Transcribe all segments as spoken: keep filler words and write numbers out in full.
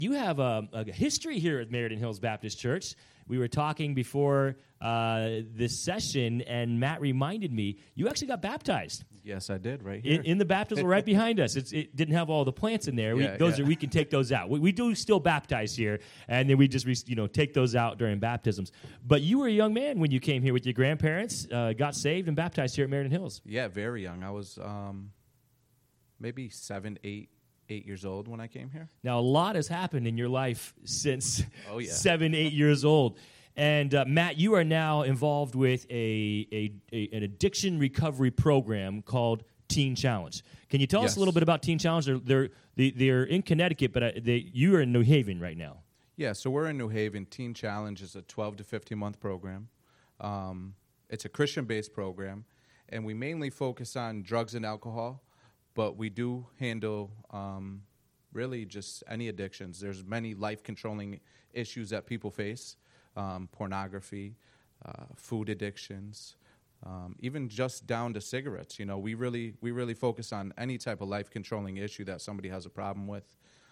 you have a, a history here at Meriden Hills Baptist Church. We were talking before uh, this session, and Matt reminded me, you actually got baptized. Yes, I did, right here. In, in the baptismal right behind us. It's, it didn't have all the plants in there. We, Yeah, those yeah. Are we can take those out. We, we do still baptize here, and then we just re, you know take those out during baptisms. But you were a young man when you came here with your grandparents, uh, got saved and baptized here at Meriden Hills. Yeah, very young. I was um, maybe seven, eight, eight years old when I came here. Now, a lot has happened in your life since Oh, yeah. seven, eight years old. And, uh, Matt, you are now involved with a, a, a an addiction recovery program called Teen Challenge. Can you tell Yes. us a little bit about Teen Challenge? They're, they're, they, they're in Connecticut, but uh, they, you are in New Haven right now. Yeah, so we're in New Haven. Teen Challenge is a twelve to fifteen-month program. Um, it's a Christian-based program, and we mainly focus on drugs and alcohol, but we do handle um, really just any addictions. There's many life-controlling issues that people face, um, pornography, uh, food addictions, um, even just down to cigarettes. You know, we really we really focus on any type of life-controlling issue that somebody has a problem with.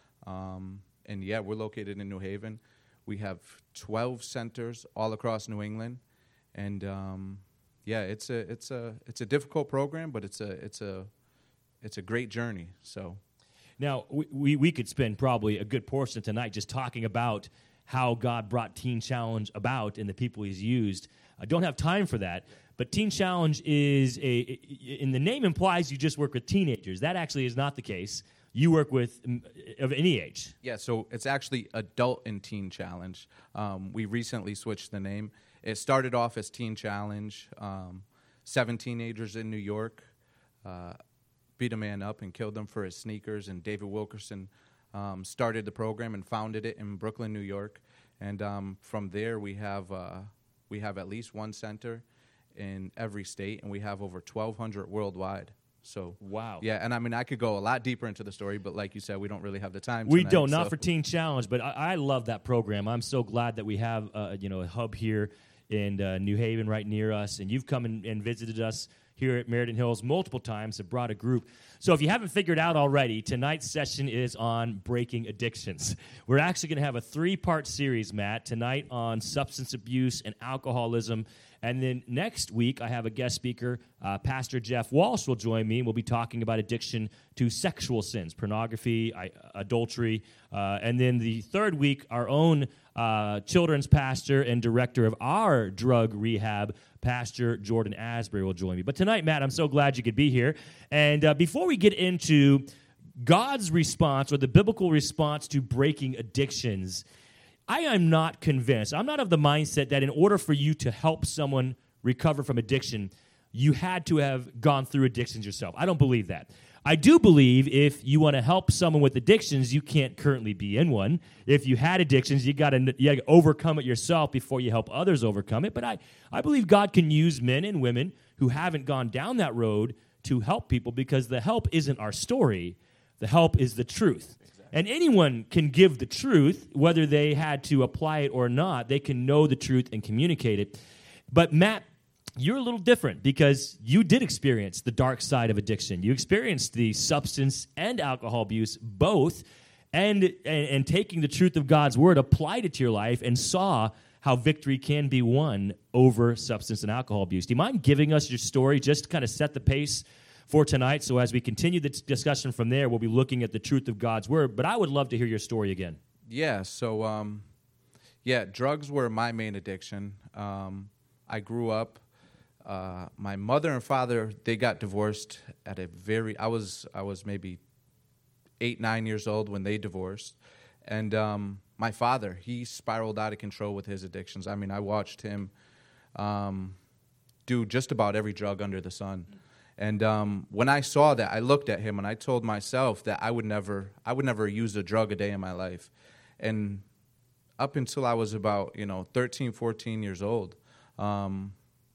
Um, and, yeah, we're located in New Haven. We have twelve centers all across New England. And, um, yeah, it's a it's a it's a difficult program, but it's a it's a it's a great journey. So Now, we, we, we could spend probably a good portion tonight just talking about how God brought Teen Challenge about and the people he's used. I don't have time for that, but Teen Challenge is a, in the name implies you just work with teenagers. That actually is not the case. You work with um, of any age. Yeah, so it's actually Adult and Teen Challenge. Um, we recently switched the name. It started off as Teen Challenge. Um, seven teenagers in New York uh, beat a man up and killed him for his sneakers, and David Wilkerson um, started the program and founded it in Brooklyn, New York. And um, from there, we have uh, we have at least one center in every state, and we have over twelve hundred worldwide. So Wow. yeah, and I mean I could go a lot deeper into the story, but like you said, we don't really have the time. We tonight, don't, not so. for Teen Challenge, but I, I love that program. I'm so glad that we have uh, you know a hub here in uh, New Haven right near us, and you've come and, and visited us here at Meriden Hills multiple times, have brought a group. So if you haven't figured out already, tonight's session is on breaking addictions. We're actually going to have a three-part series, Matt, tonight on substance abuse and alcoholism. And then next week, I have a guest speaker, uh, Pastor Jeff Walsh will join me, and we'll be talking about addiction to sexual sins, pornography, I, adultery. Uh, and then the third week, our own uh, children's pastor and director of our drug rehab, Pastor Jordan Asbury, will join me. But tonight, Matt, I'm so glad you could be here. And uh, before we get into God's response or the biblical response to breaking addictions, I am not convinced. I'm not of the mindset that in order for you to help someone recover from addiction, you had to have gone through addictions yourself. I don't believe that. I do believe if you want to help someone with addictions, you can't currently be in one. If you had addictions, you got to you got to overcome it yourself before you help others overcome it. But I, I believe God can use men and women who haven't gone down that road to help people, because the help isn't our story. The help is the truth. And anyone can give the truth, whether they had to apply it or not. They can know the truth and communicate it. But Matt, you're a little different because you did experience the dark side of addiction. You experienced the substance and alcohol abuse, both, and, and, and taking the truth of God's word, applied it to your life, and saw how victory can be won over substance and alcohol abuse. Do you mind giving us your story, just to kind of set the pace for tonight? So as we continue the discussion from there, we'll be looking at the truth of God's word. But I would love to hear your story again. Yeah, so, um, yeah, drugs were my main addiction. Um, I grew up, uh, my mother and father, they got divorced at a very, I was I was maybe eight, nine years old when they divorced. And um, my father, he spiraled out of control with his addictions. I mean, I watched him um, do just about every drug under the sun. And um, when I saw that, I looked at him and I told myself that I would never, I would never use a drug a day in my life. And up until I was about, you know, thirteen, fourteen years old, um,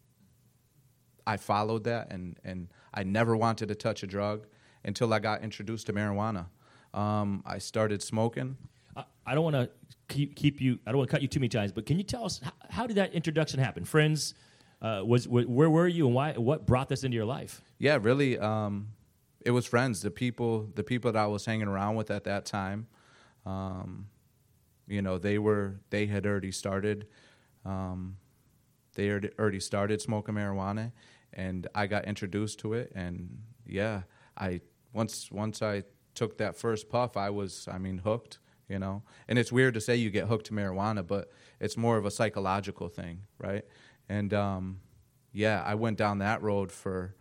I followed that, and, and I never wanted to touch a drug until I got introduced to marijuana. Um, I started smoking. I, I don't want to keep, keep you, I don't want to cut you too many times, but can you tell us, how, how did that introduction happen? Friends, uh, was wh- where were you, and why? What brought this into your life? Yeah, really, um, it was friends, the people, the people that I was hanging around with at that time. Um, you know, they were they had already started, um, they had already started smoking marijuana, and I got introduced to it, and yeah, I once once I took that first puff, I was, I mean, hooked, you know. And it's weird to say you get hooked to marijuana, but it's more of a psychological thing, right? And um, yeah, I went down that road for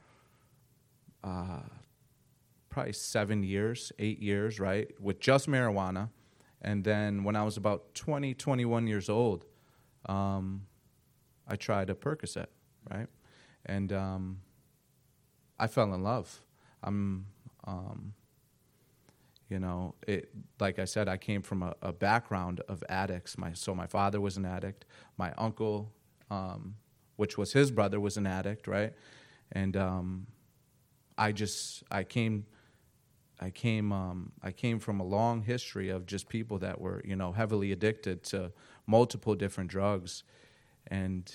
uh, probably seven years, eight years, right, with just marijuana. And then when I was about twenty, twenty-one years old, um, I tried a Percocet, right? And um, I fell in love. I'm, um, you know, it. Like I said, I came from a, a background of addicts. My so my father was an addict. My uncle, um, which was his brother, was an addict, right? And um, I just I came. I came um, I came from a long history of just people that were, you know, heavily addicted to multiple different drugs. And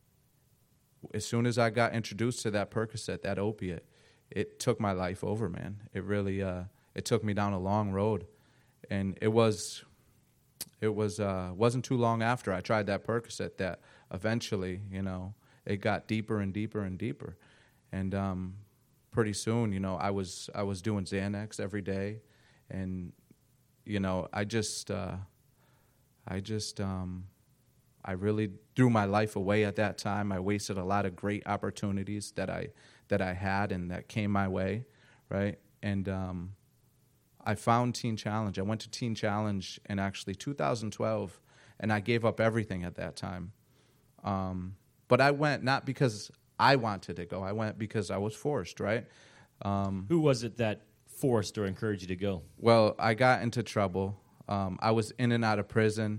as soon as I got introduced to that Percocet, that opiate, it took my life over, man. It really uh, it took me down a long road. And it was it was uh, wasn't too long after I tried that Percocet that eventually, you know, it got deeper and deeper and deeper. And um pretty soon, you know, I was I was doing Xanax every day, and you know, I just uh, I just um, I really threw my life away at that time. I wasted a lot of great opportunities that I that I had and that came my way, right? And um, I found Teen Challenge. I went to Teen Challenge in actually two thousand twelve, and I gave up everything at that time. Um, but I went not because I wanted to go. I went because I was forced, right? Um, Who was it that forced or encouraged you to go? well, I got into trouble. Um, I was in and out of prison.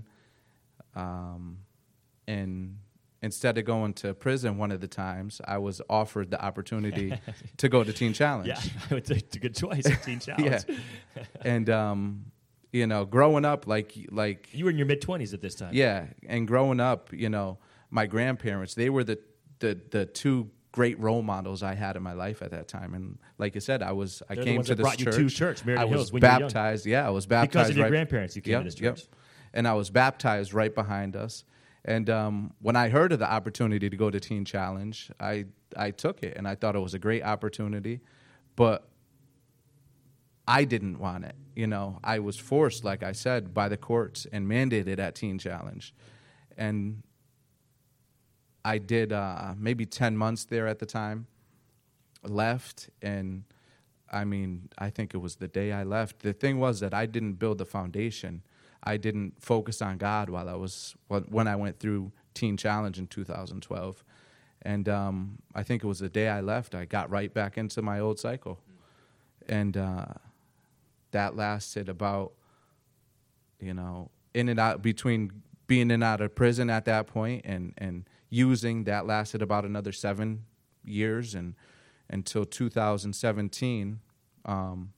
Um, and instead of going to prison one of the times, I was offered the opportunity to go to Teen Challenge. Yeah, it's a, it's a good choice, Teen Challenge. Yeah. And, um, you know, growing up, like, like You were in your mid-twenties at this time. yeah, and growing up, you know, my grandparents, they were the the the two great role models I had in my life at that time. And like I said, I was I They're the came ones to that this brought you church. to church, Meriden I was Hills, when you were young. baptized. Yeah, I was baptized Because of your right- grandparents, you came Yep, to this yep. church. And I was baptized right behind us. And um, when I heard of the opportunity to go to Teen Challenge, I I took it, and I thought it was a great opportunity, but I didn't want it. You know, I was forced, like I said, by the courts and mandated at Teen Challenge. And I did uh, maybe ten months there at the time, left, and I mean, I think it was the day I left. The thing was that I didn't build the foundation. I didn't focus on God while I was when I went through Teen Challenge in two thousand twelve. And um, I think it was the day I left, I got right back into my old cycle. And uh, that lasted about, you know, in and out, between being in and out of prison at that point and, and using, that lasted about another seven years and until two thousand seventeen, um,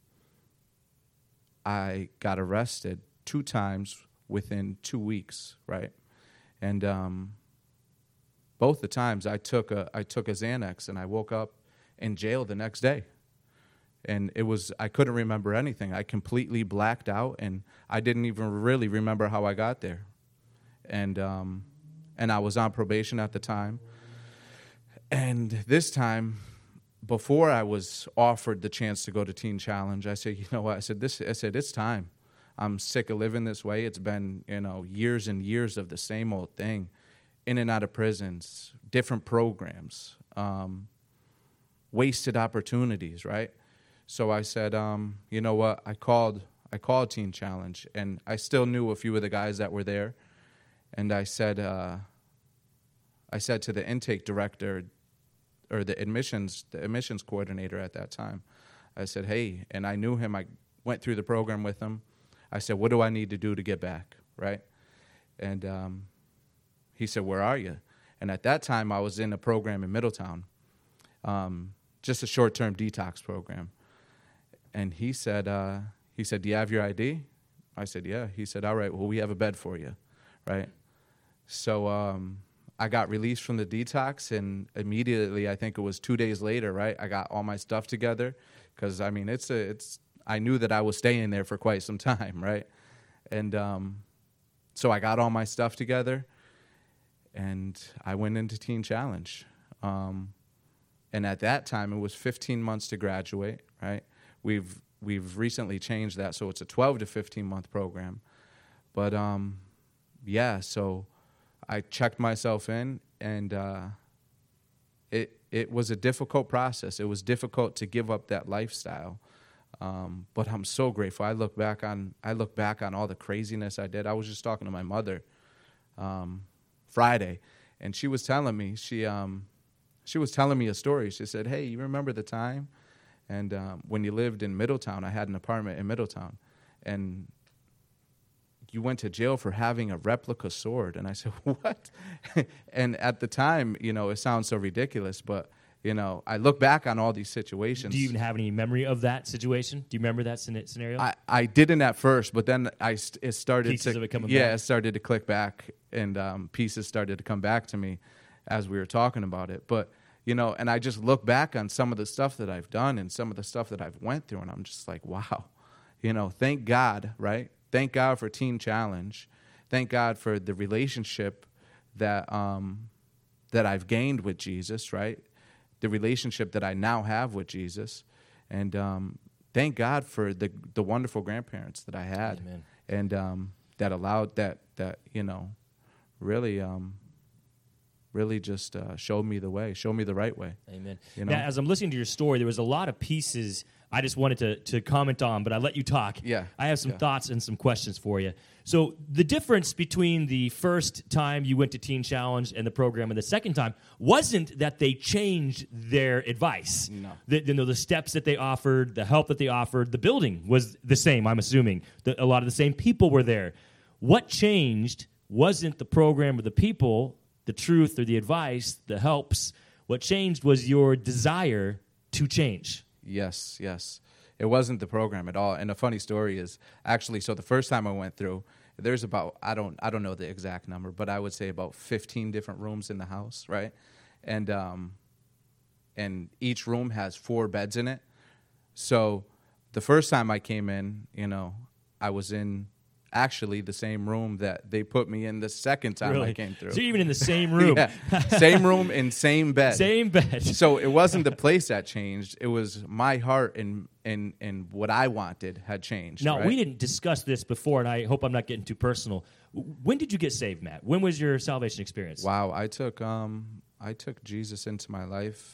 I got arrested two times within two weeks, right? And um, both the times I took a I took a Xanax, and I woke up in jail the next day. And it was I couldn't remember anything. I completely blacked out, and I didn't even really remember how I got there. And um, and I was on probation at the time. And this time, before I was offered the chance to go to Teen Challenge, I said, you know what? I said this. I said it's time. I'm sick of living this way. It's been, you know, years and years of the same old thing, in and out of prisons, different programs, um, wasted opportunities, right? So I said, um, you know what? I called. I called Teen Challenge, and I still knew a few of the guys that were there, and I said, uh, I said to the intake director, or the admissions, the admissions coordinator at that time, I said, hey, and I knew him. I went through the program with him. I said, what do I need to do to get back, right? And um, he said, where are you? And at that time, I was in a program in Middletown, um, just a short-term detox program. And he said, uh, he said, do you have your I D? I said, yeah. He said, all right, well, we have a bed for you, right? So um, I got released from the detox, and immediately, I think it was two days later, right, I got all my stuff together because, I mean, it's a, it's. I knew that I was staying there for quite some time, right? And um, so I got all my stuff together, and I went into Teen Challenge. Um, and at that time, it was fifteen months to graduate, right? We've we've recently changed that, so it's a twelve to fifteen month program. But um, yeah, so I checked myself in, and uh, it it was a difficult process. It was difficult to give up that lifestyle. Um, but I'm so grateful. I look back on I look back on all the craziness I did. I was just talking to my mother um, Friday, and she was telling me she um, she was telling me a story. She said, "Hey, you remember the time and um, when you lived in Middletown? I had an apartment in Middletown, and you went to jail for having a replica sword." And I said, "What?" And at the time, you know, it sounds so ridiculous, but you know, I look back on all these situations. Do you even have any memory of that situation? Do you remember that scenario? I, I didn't at first, but then I st- it started Pieces to of it coming yeah, back. it started to click back, and um, pieces started to come back to me as we were talking about it. But you know, and I just look back on some of the stuff that I've done and some of the stuff that I've went through, and I'm just like, wow, you know, thank God, right? Thank God for Teen Challenge. Thank God for the relationship that um, that I've gained with Jesus, right? The relationship that I now have with Jesus. And um, thank God for the the wonderful grandparents that I had. Amen. And um, that allowed that, that you know, really, um, really just uh, showed me the way, showed me the right way. Amen. You know? Now, as I'm listening to your story, there was a lot of pieces I just wanted to, to comment on, but I let you talk. Yeah. I have some Yeah. thoughts and some questions for you. So the difference between the first time you went to Teen Challenge and the program and the second time wasn't that they changed their advice. No. The, you know, the steps that they offered, the help that they offered, the building was the same, I'm assuming. The, a lot of the same people were there. What changed wasn't the program or the people, the truth or the advice, the helps. What changed was your desire to change. Yes, yes. It wasn't the program at all. And a funny story is actually, so the first time I went through, there's about, I don't I don't know the exact number, but I would say about fifteen different rooms in the house, right? And um, and each room has four beds in it. So the first time I came in, you know, I was in actually the same room that they put me in the second time Really? I came through. So you're even in the same room. Yeah. Same room and same bed. Same bed. So it wasn't the place that changed. It was my heart and and and what I wanted had changed. Now, right? we didn't discuss this before, and I hope I'm not getting too personal. When did you get saved, Matt? When was your salvation experience? Wow, I took um I took Jesus into my life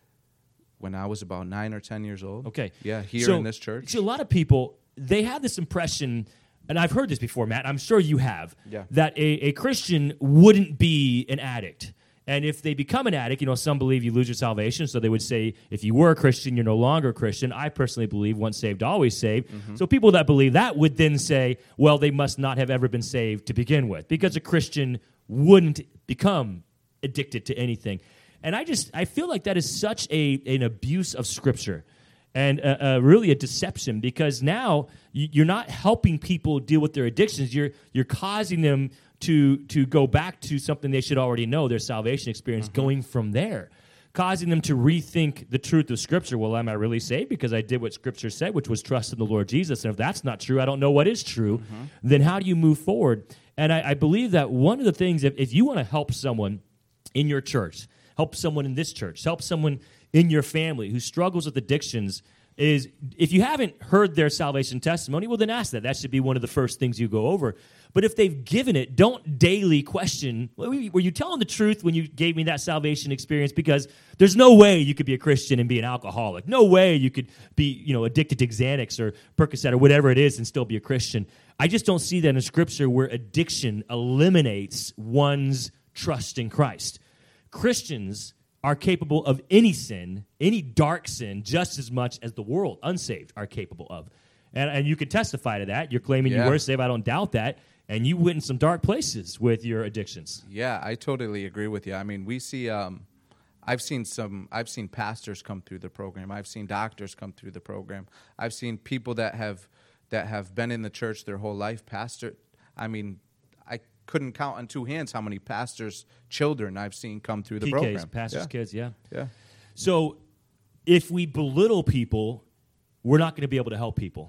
when I was about nine or ten years old. Okay. Yeah, here So- in this church. So a lot of people, they have this impression, and I've heard this before, Matt, I'm sure you have, Yeah. that a, a Christian wouldn't be an addict. And if they become an addict, you know, some believe you lose your salvation, so they would say if you were a Christian, you're no longer a Christian. I personally believe once saved, always saved. Mm-hmm. So people that believe that would then say, well, they must not have ever been saved to begin with, because a Christian wouldn't become addicted to anything. And I just, I feel like that is such a an abuse of Scripture. And uh, uh, really a deception, because now y- you're not helping people deal with their addictions. You're you're causing them to to go back to something they should already know, their salvation experience, Mm-hmm. going from there, causing them to rethink the truth of Scripture. Well, am I really saved because I did what Scripture said, which was trust in the Lord Jesus? And if that's not true, I don't know what is true. Mm-hmm. Then how do you move forward? And I, I believe that one of the things, if, if you want to help someone in your church, help someone in this church, help someone in your family who struggles with addictions, is if you haven't heard their salvation testimony, well, then ask that. That should be one of the first things you go over. But if they've given it, don't daily question, well, were you telling the truth when you gave me that salvation experience? Because there's no way you could be a Christian and be an alcoholic. No way you could be, you know, addicted to Xanax or Percocet or whatever it is and still be a Christian. I just don't see that in Scripture where addiction eliminates one's trust in Christ. Christians are capable of any sin, any dark sin, just as much as the world, unsaved, are capable of. And, and you can testify to that. You're claiming Yeah. you were saved. I don't doubt that. And you went in some dark places with your addictions. Yeah, I totally agree with you. I mean, we see um I've seen some I've seen pastors come through the program. I've seen doctors come through the program. I've seen people that have that have been in the church their whole life. Pastor, I mean, I couldn't count on two hands how many pastors' children I've seen come through the P Ks, program. pastors' yeah. kids, yeah. Yeah. So if we belittle people, we're not going to be able to help people.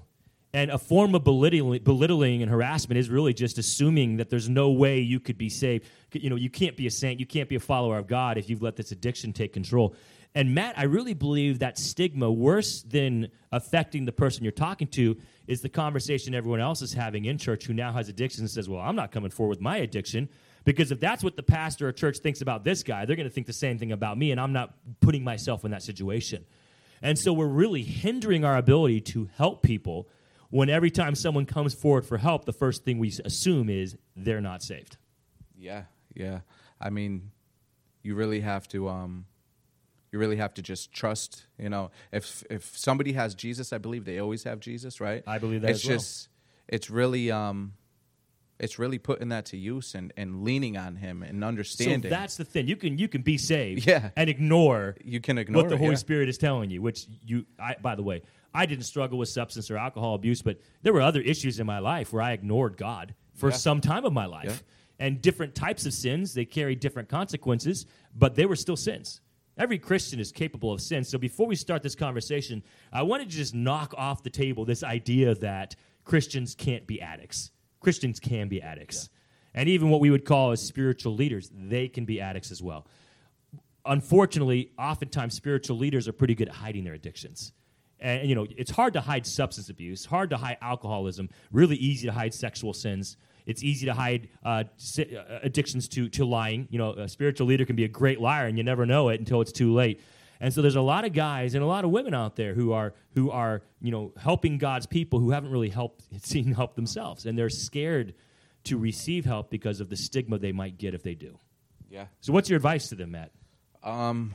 And a form of belittling, belittling and harassment is really just assuming that there's no way you could be saved. You know, you can't be a saint, you can't be a follower of God if you've let this addiction take control. And Matt, I really believe that stigma, worse than affecting the person you're talking to, is the conversation everyone else is having in church who now has addiction and says, well, I'm not coming forward with my addiction, because if that's what the pastor or church thinks about this guy, they're going to think the same thing about me, and I'm not putting myself in that situation. And so we're really hindering our ability to help people when every time someone comes forward for help, the first thing we assume is they're not saved. Yeah, yeah. I mean, you really have to, um, you really have to just trust. You know, if if somebody has Jesus, I believe they always have Jesus, right? I believe that it's as well. just, it's really, um, it's really putting that to use and, and leaning on Him and understanding. So that's the thing. You can you can be saved, Yeah. and ignore You can ignore what the it, Holy yeah. Spirit is telling you. Which you, I, by the way, I didn't struggle with substance or alcohol abuse, but there were other issues in my life where I ignored God for Yeah. some time of my life. Yeah. And different types of sins, they carry different consequences, but they were still sins. Every Christian is capable of sin. So before we start this conversation, I wanted to just knock off the table this idea that Christians can't be addicts. Christians can be addicts. Yeah. And even what we would call as spiritual leaders, they can be addicts as well. Unfortunately, oftentimes spiritual leaders are pretty good at hiding their addictions. And, you know, it's hard to hide substance abuse, hard to hide alcoholism, really easy to hide sexual sins. It's easy to hide uh, si- uh, addictions to, to lying. You know, a spiritual leader can be a great liar, and you never know it until it's too late. And so there's a lot of guys and a lot of women out there who are, who are you know, helping God's people who haven't really helped, seen help themselves. And they're scared to receive help because of the stigma they might get if they do. Yeah. So what's your advice to them, Matt? Um,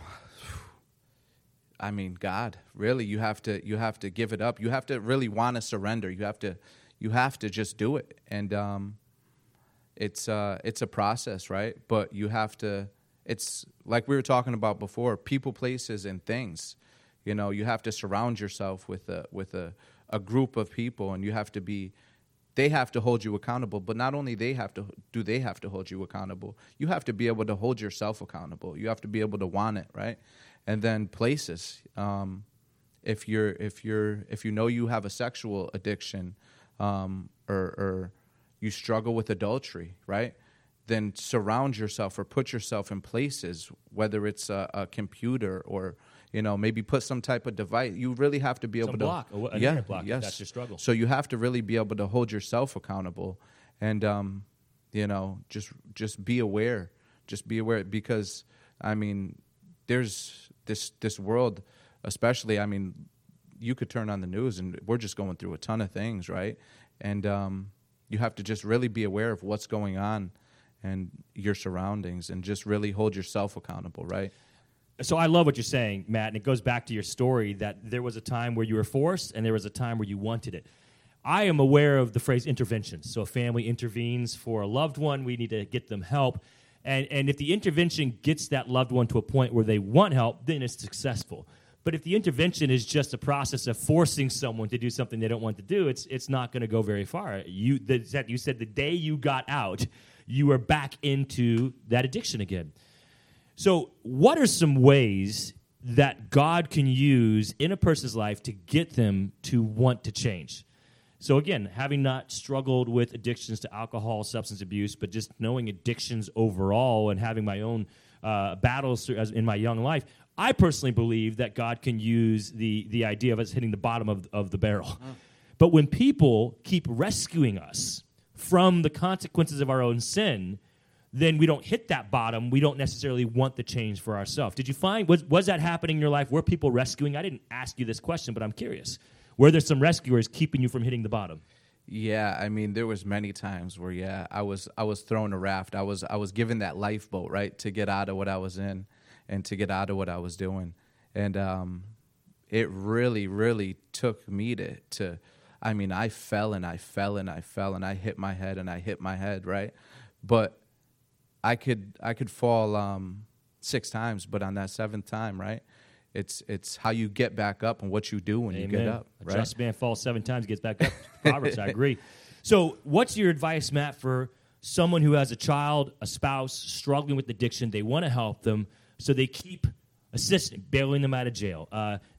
I mean, God, really, you have to you have to give it up. You have to really want to surrender. You have to you have to just do it. And um, it's uh, it's a process, right? But you have to. It's like we were talking about before: people, places, and things. You know, you have to surround yourself with a with a, a group of people, and you have to be. They have to hold you accountable, but not only they have to do they have to hold you accountable. You have to be able to hold yourself accountable. You have to be able to want it, right? And then places. Um, if you're if you're if you know you have a sexual addiction, um, or, or you struggle with adultery, right? Then surround yourself or put yourself in places, whether it's a, a computer or, you know, maybe put some type of device. You really have to be able Some to block, a- an yeah, internet block if yes. that's your struggle. So you have to really be able to hold yourself accountable, and um, you know, just just be aware, just be aware because I mean, there's this this world, especially. I mean, you could turn on the news and we're just going through a ton of things, right? And um, you have to just really be aware of what's going on and your surroundings, and just really hold yourself accountable, right? So I love what you're saying, Matt, and it goes back to your story that there was a time where you were forced and there was a time where you wanted it. I am aware of the phrase intervention. So a family intervenes for a loved one. We need to get them help. And, and if the intervention gets that loved one to a point where they want help, then it's successful. But if the intervention is just a process of forcing someone to do something they don't want to do, it's it's not going to go very far. You, the, you said the day you got out, you were back into that addiction again. So what are some ways that God can use in a person's life to get them to want to change? So again, having not struggled with addictions to alcohol, substance abuse, but just knowing addictions overall and having my own uh, battles through, as in my young life, I personally believe that God can use the, the idea of us hitting the bottom of, of the barrel. Mm. But when people keep rescuing us from the consequences of our own sin, then we don't hit that bottom. We don't necessarily want the change for ourselves. Did you find, was, was that happening in your life? Were people rescuing? I didn't ask you this question, but I'm curious. Were there some rescuers keeping you from hitting the bottom? Yeah, I mean, there was many times where, yeah, I was I was thrown a raft. I was I was given that lifeboat, right, to get out of what I was in and to get out of what I was doing. And um, it really, really took me to, to, I mean, I fell and I fell and I fell and I hit my head and I hit my head, right? But I could I could fall um, six times, but on that seventh time, right? It's it's how you get back up and what you do when Amen. you get up. A right? just man falls seven times, gets back up. Proverbs, I agree. So what's your advice, Matt, for someone who has a child, a spouse, struggling with addiction? They want to help them, so they keep assisting, bailing them out of jail, uh,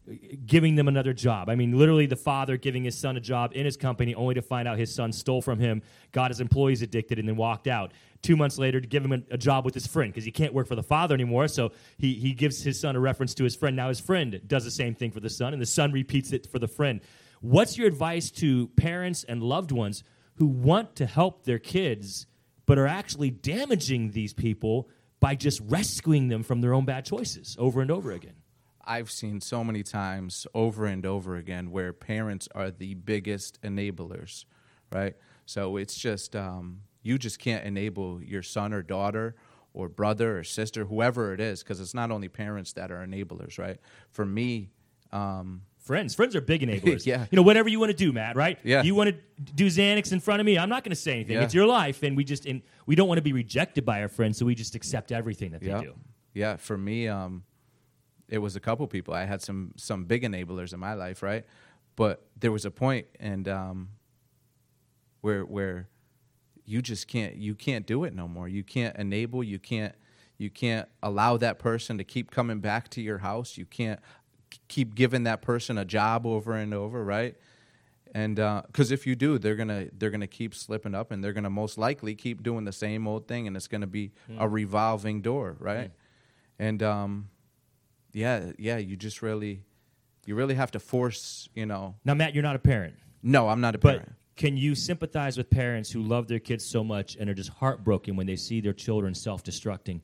giving them another job. I mean, literally the father giving his son a job in his company only to find out his son stole from him, got his employees addicted, and then walked out. Two months later to give him a, a job with his friend because he can't work for the father anymore, so he, he gives his son a reference to his friend. Now his friend does the same thing for the son, and the son repeats it for the friend. What's your advice to parents and loved ones who want to help their kids but are actually damaging these people by just rescuing them from their own bad choices over and over again? I've seen so many times over and over again where parents are the biggest enablers, right? So it's just, um, you just can't enable your son or daughter or brother or sister, whoever it is, because it's not only parents that are enablers, right? For me, um, Friends. Friends are big enablers. Yeah. You know, whatever you want to do, Matt, right? Yeah. You want to do Xanax in front of me, I'm not going to say anything. Yeah. It's your life, and we just and we don't want to be rejected by our friends, so we just accept everything that they yeah. do. Yeah, for me, um, it was a couple people. I had some some big enablers in my life, right? But there was a point and um, where where you just can't you can't do it no more. You can't enable. You can't you can't allow that person to keep coming back to your house. You can't keep giving that person a job over and over, right? And because uh, if you do, they're gonna they're gonna keep slipping up, and they're gonna most likely keep doing the same old thing, and it's gonna be mm. a revolving door, right? Mm. And um, yeah, yeah, you just really, you really have to force, you know. Now, Matt, you're not a parent. No, I'm not a but parent. Can you sympathize with parents who love their kids so much and are just heartbroken when they see their children self-destructing?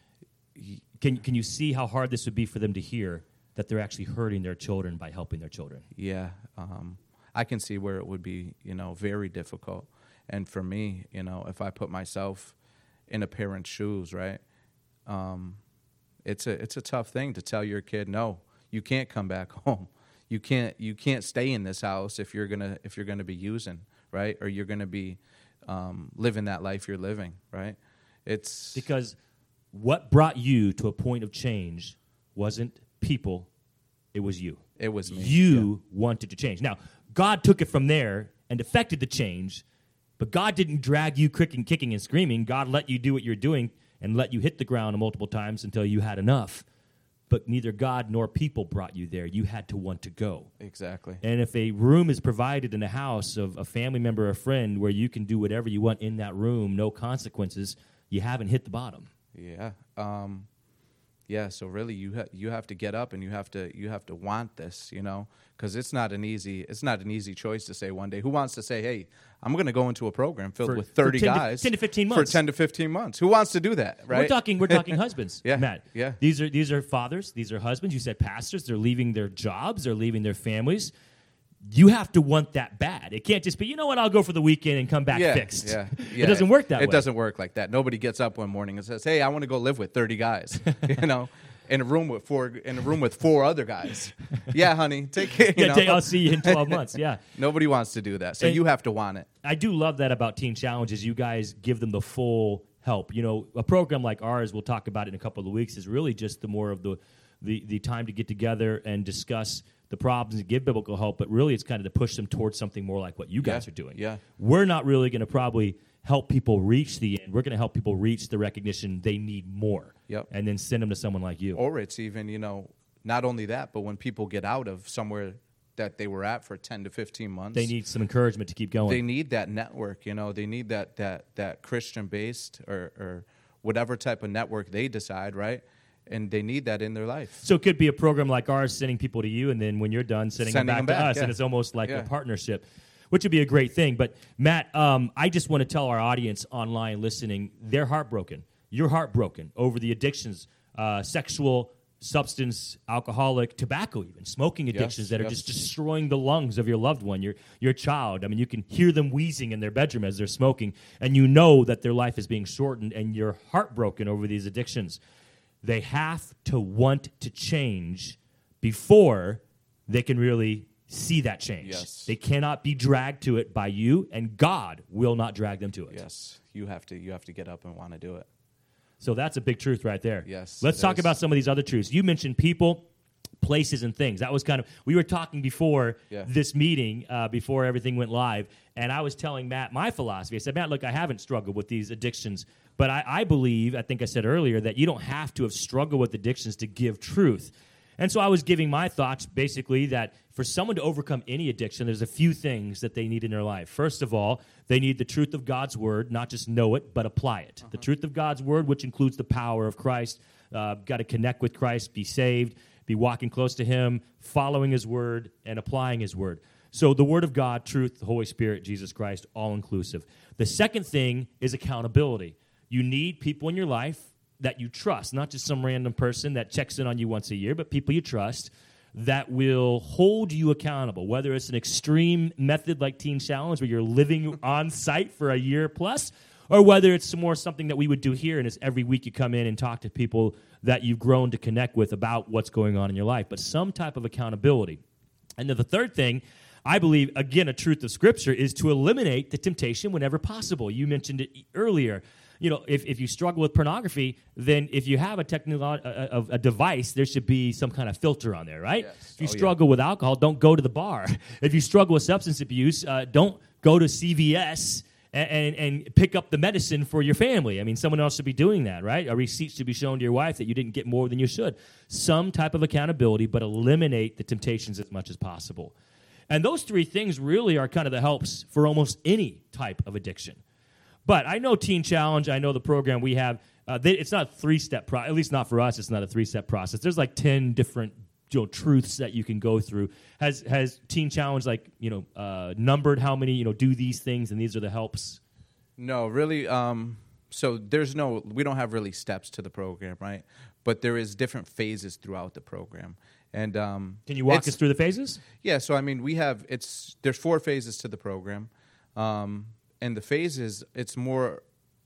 Can can you see how hard this would be for them to hear that they're actually hurting their children by helping their children? Yeah, um, I can see where it would be, you know, very difficult. And for me, you know, if I put myself in a parent's shoes, right, um, it's a it's a tough thing to tell your kid, no, you can't come back home. You can't you can't stay in this house if you're gonna if you're gonna be using, right, or you're gonna be um, living that life you're living, right. It's because what brought you to a point of change wasn't people, it was you. It was me. You yeah. wanted to change. Now, God took it from there and effected the change, but God didn't drag you kicking, kicking and screaming. God let you do what you're doing and let you hit the ground multiple times until you had enough. But neither God nor people brought you there. You had to want to go. Exactly. And if a room is provided in a house of a family member or a friend where you can do whatever you want in that room, no consequences, you haven't hit the bottom. Yeah. Um, yeah. So really, you ha- you have to get up and you have to you have to want this, you know, because it's not an easy it's not an easy choice to say one day. Who wants to say, hey, I'm going to go into a program filled for, with thirty for ten guys to, ten to fifteen months for ten to fifteen months? Who wants to do that? Right. We're talking we're talking husbands. Yeah. Matt. Yeah. These are these are fathers. These are husbands. You said pastors. They're leaving their jobs. They're leaving their families. You have to want that bad. It can't just be, you know what, I'll go for the weekend and come back yeah, fixed. Yeah, yeah. It doesn't work that it way. It doesn't work like that. Nobody gets up one morning and says, hey, I want to go live with thirty guys, you know, in a room with four in a room with four other guys. Yeah, honey, take care. You yeah, know? take, I'll see you in twelve months. Yeah. Nobody wants to do that. So and you have to want it. I do love that about Teen Challenges. You guys give them the full help. You know, a program like ours, we'll talk about it in a couple of weeks, is really just the more of the the, the time to get together and discuss the problems and give biblical help, but really it's kind of to push them towards something more like what you guys yeah, are doing. Yeah. We're not really going to probably help people reach the end. We're going to help people reach the recognition they need more. Yep. And then send them to someone like you. Or it's even, you know, not only that, but when people get out of somewhere that they were at for ten to fifteen months, they need some encouragement to keep going. They need that network, you know, they need that that that Christian-based or, or whatever type of network they decide, right? And they need that in their life. So it could be a program like ours, sending people to you, and then when you're done, sending, sending them back them back, to us, yeah. and it's almost like yeah. a partnership, which would be a great thing. But, Matt, um, I just want to tell our audience online listening, they're heartbroken. You're heartbroken over the addictions, uh, sexual, substance, alcoholic, tobacco even, smoking addictions yes, that are yes. just destroying the lungs of your loved one, your your child. I mean, you can hear them wheezing in their bedroom as they're smoking, and you know that their life is being shortened, and you're heartbroken over these addictions. They have to want to change before they can really see that change. Yes. They cannot be dragged to it by you, and God will not drag them to it. Yes, you have to. You have to get up and want to do it. So that's a big truth right there. Yes. Let's talk is. about some of these other truths. You mentioned people, places, and things. That was kind of, we were talking before yeah. this meeting, uh, before everything went live, and I was telling Matt my philosophy. I said, Matt, look, I haven't struggled with these addictions, but I, I believe, I think I said earlier, that you don't have to have struggled with addictions to give truth. And so I was giving my thoughts basically that for someone to overcome any addiction, there's a few things that they need in their life. First of all, they need the truth of God's word, not just know it, but apply it. Uh-huh. The truth of God's word, which includes the power of Christ. Uh, got to connect with Christ, be saved, be walking close to him, following his word, and applying his word. So the word of God, truth, the Holy Spirit, Jesus Christ, all inclusive. The second thing is accountability. You need people in your life that you trust, not just some random person that checks in on you once a year, but people you trust that will hold you accountable, whether it's an extreme method like Teen Challenge where you're living on site for a year plus, or whether it's more something that we would do here, and it's every week you come in and talk to people that you've grown to connect with about what's going on in your life, but some type of accountability. And then the third thing, I believe, again, a truth of Scripture, is to eliminate the temptation whenever possible. You mentioned it earlier. You know, if, if you struggle with pornography, then if you have a technolo- a, a, a device, there should be some kind of filter on there, right? Yes. If you oh, struggle yeah. with alcohol, don't go to the bar. If you struggle with substance abuse, uh, don't go to C V S and, and, and pick up the medicine for your family. I mean, someone else should be doing that, right? A receipt should be shown to your wife that you didn't get more than you should. Some type of accountability, but eliminate the temptations as much as possible. And those three things really are kind of the helps for almost any type of addiction. But I know Teen Challenge, I know the program we have, uh, they, it's not a three-step process, at least not for us, it's not a three-step process. There's like ten different you know, truths that you can go through. Has has Teen Challenge like, you know, uh, numbered how many, you know, do these things and these are the helps? No, really, um, so there's no, we don't have really steps to the program, right? But there is different phases throughout the program. And um, Can you walk us through the phases? Yeah, so I mean, we have, it's, there's four phases to the program. Um And the phases, it's more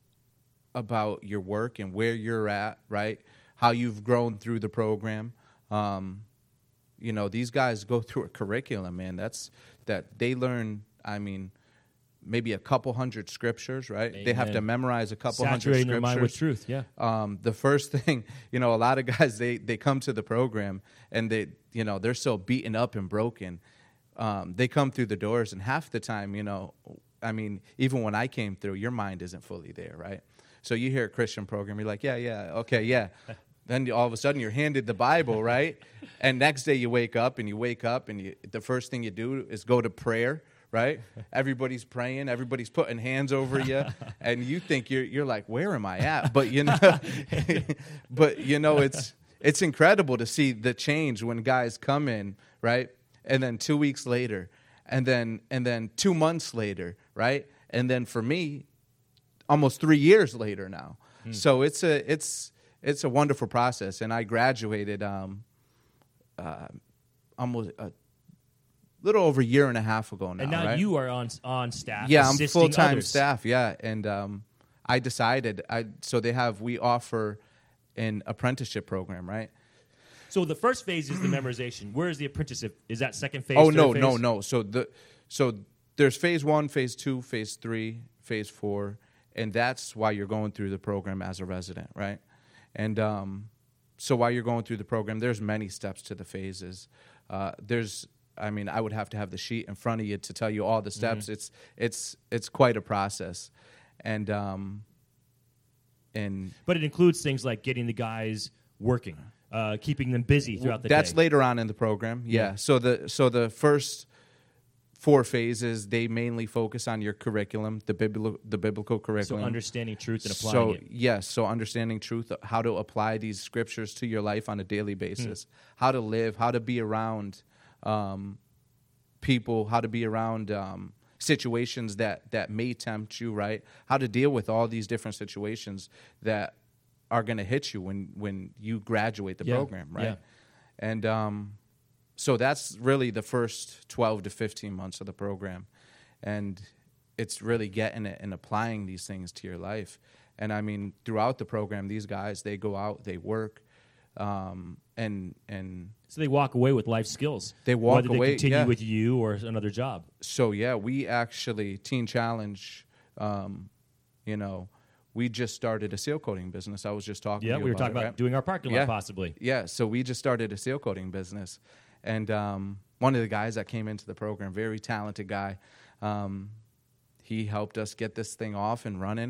about your work and where you're at, right? How you've grown through the program. Um, you know, these guys go through a curriculum, man. That's that they learn. I mean, maybe a couple hundred scriptures, right? Amen. They have to memorize a couple Saturating hundred scriptures. their mind with truth, yeah. Um, the first thing, you know, a lot of guys they they come to the program and they, you know, they're so beaten up and broken. Um, they come through the doors, and half the time, you know. I mean, even when I came through, your mind isn't fully there, right? So you hear a Christian program, you're like, yeah, yeah, okay, yeah. Then you, all of a sudden you're handed the Bible, right? And next day you wake up, and you wake up, and you, the first thing you do is go to prayer, right? Everybody's praying, everybody's putting hands over you, and you think you're you're like, where am I at? But you know, but you know, it's it's incredible to see the change when guys come in, right? And then two weeks later. And then and then two months later, right? And then for me, almost three years later now. Mm. So it's a it's it's a wonderful process. And I graduated um, uh, almost a little over a year and a half ago now. And now right? you are on on staff. Yeah, I'm full time others. staff. Yeah, and um, I decided I so they have we offer an apprenticeship program, right? So the first phase is the memorization. Where is the apprenticeship? Is that second phase? Oh no, phase? no, no. So the so there's phase one, phase two, phase three, phase four, and that's why you're going through the program as a resident, right? And um, so while you're going through the program, there's many steps to the phases. Uh, there's, I mean, I would have to have the sheet in front of you to tell you all the steps. Mm-hmm. It's it's it's quite a process, and um, and but it includes things like getting the guys working. Uh, keeping them busy throughout the That's day. That's later on in the program, yeah. yeah. So the so the first four phases, they mainly focus on your curriculum, the biblical the biblical curriculum. So understanding truth and applying so, it. Yes, so understanding truth, how to apply these scriptures to your life on a daily basis, hmm. how to live, how to be around um, people, how to be around um, situations that, that may tempt you, right? How to deal with all these different situations that are going to hit you when, when you graduate the yeah. program, right? Yeah. And um, so that's really the first twelve to fifteen months of the program. And it's really getting it and applying these things to your life. And, I mean, throughout the program, these guys, they go out, they work, um, and and so they walk away with life skills. They walk whether they away, continue yeah. with you or another job. So, yeah, we actually, Teen Challenge, um, you know, we just started a seal coating business. I was just talking yeah, to you we were about talking it, about right? doing our parking yeah. lot possibly. Yeah, so we just started a seal coating business. And um, one of the guys that came into the program, very talented guy, um, he helped us get this thing off and running.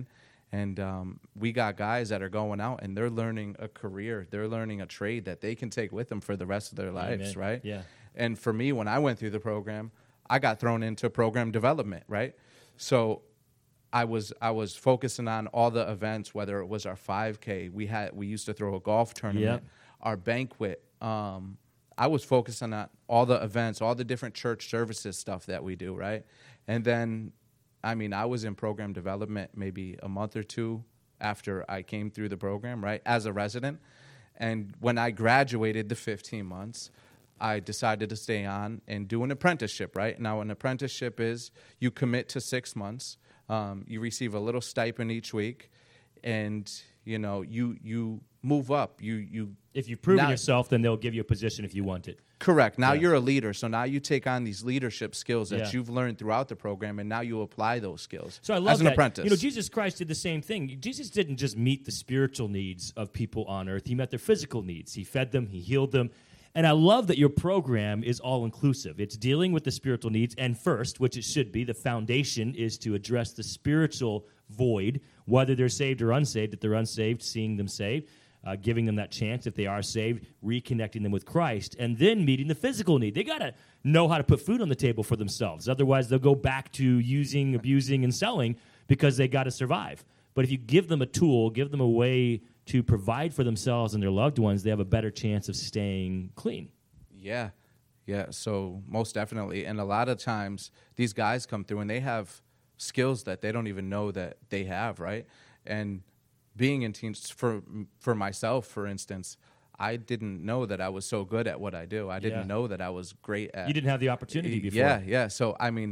And um, we got guys that are going out and they're learning a career. They're learning a trade that they can take with them for the rest of their lives, Amen. right? Yeah. And for me, when I went through the program, I got thrown into program development, right? So I was I was focusing on all the events, whether it was our five K, we had we used to throw a golf tournament, Yep. our banquet. Um, I was focusing on all the events, all the different church services stuff that we do, right? And then, I mean, I was in program development maybe a month or two after I came through the program, right, as a resident. And when I graduated the fifteen months, I decided to stay on and do an apprenticeship, right? Now, an apprenticeship is you commit to six months. Um, you receive a little stipend each week, and, you know, you you move up. You you If you've proven now, yourself, then they'll give you a position if you want it. Correct. Now Yeah. you're a leader, so now you take on these leadership skills that Yeah. you've learned throughout the program, and now you apply those skills So I love as an that. apprentice. You know, Jesus Christ did the same thing. Jesus didn't just meet the spiritual needs of people on earth. He met their physical needs. He fed them. He healed them. And I love that your program is all-inclusive. It's dealing with the spiritual needs, and first, which it should be, the foundation is to address the spiritual void, whether they're saved or unsaved. If they're unsaved, seeing them saved, uh, giving them that chance. If they are saved, reconnecting them with Christ, and then meeting the physical need. They got to know how to put food on the table for themselves. Otherwise, they'll go back to using, abusing, and selling because they got to survive. But if you give them a tool, give them a way to provide for themselves and their loved ones, they have a better chance of staying clean. Yeah, yeah. So most definitely, and a lot of times these guys come through and they have skills that they don't even know that they have, right? And being in teams, for for myself, for instance, I didn't know that I was so good at what I do. I didn't Yeah. know that I was great at. You didn't have the opportunity before. Yeah, yeah. So I mean,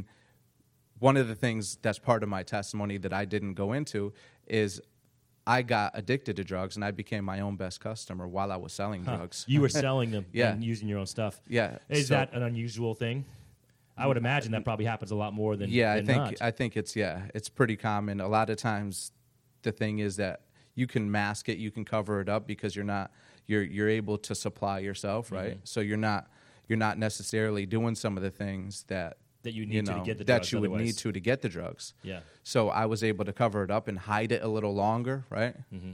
one of the things that's part of my testimony that I didn't go into is I got addicted to drugs, and I became my own best customer while I was selling Huh. drugs. You were selling them Yeah. and using your own stuff. Yeah. Is so- that an unusual thing? I would imagine that probably happens a lot more than Yeah, than I think not. I think it's yeah, it's pretty common. A lot of times, the thing is that you can mask it, you can cover it up because you're not you're you're able to supply yourself, right? Mm-hmm. So you're not you're not necessarily doing some of the things that That you need you to to know get the that drugs, you would otherwise- need to to get the drugs. Yeah. So I was able to cover it up and hide it a little longer, right? Mm-hmm.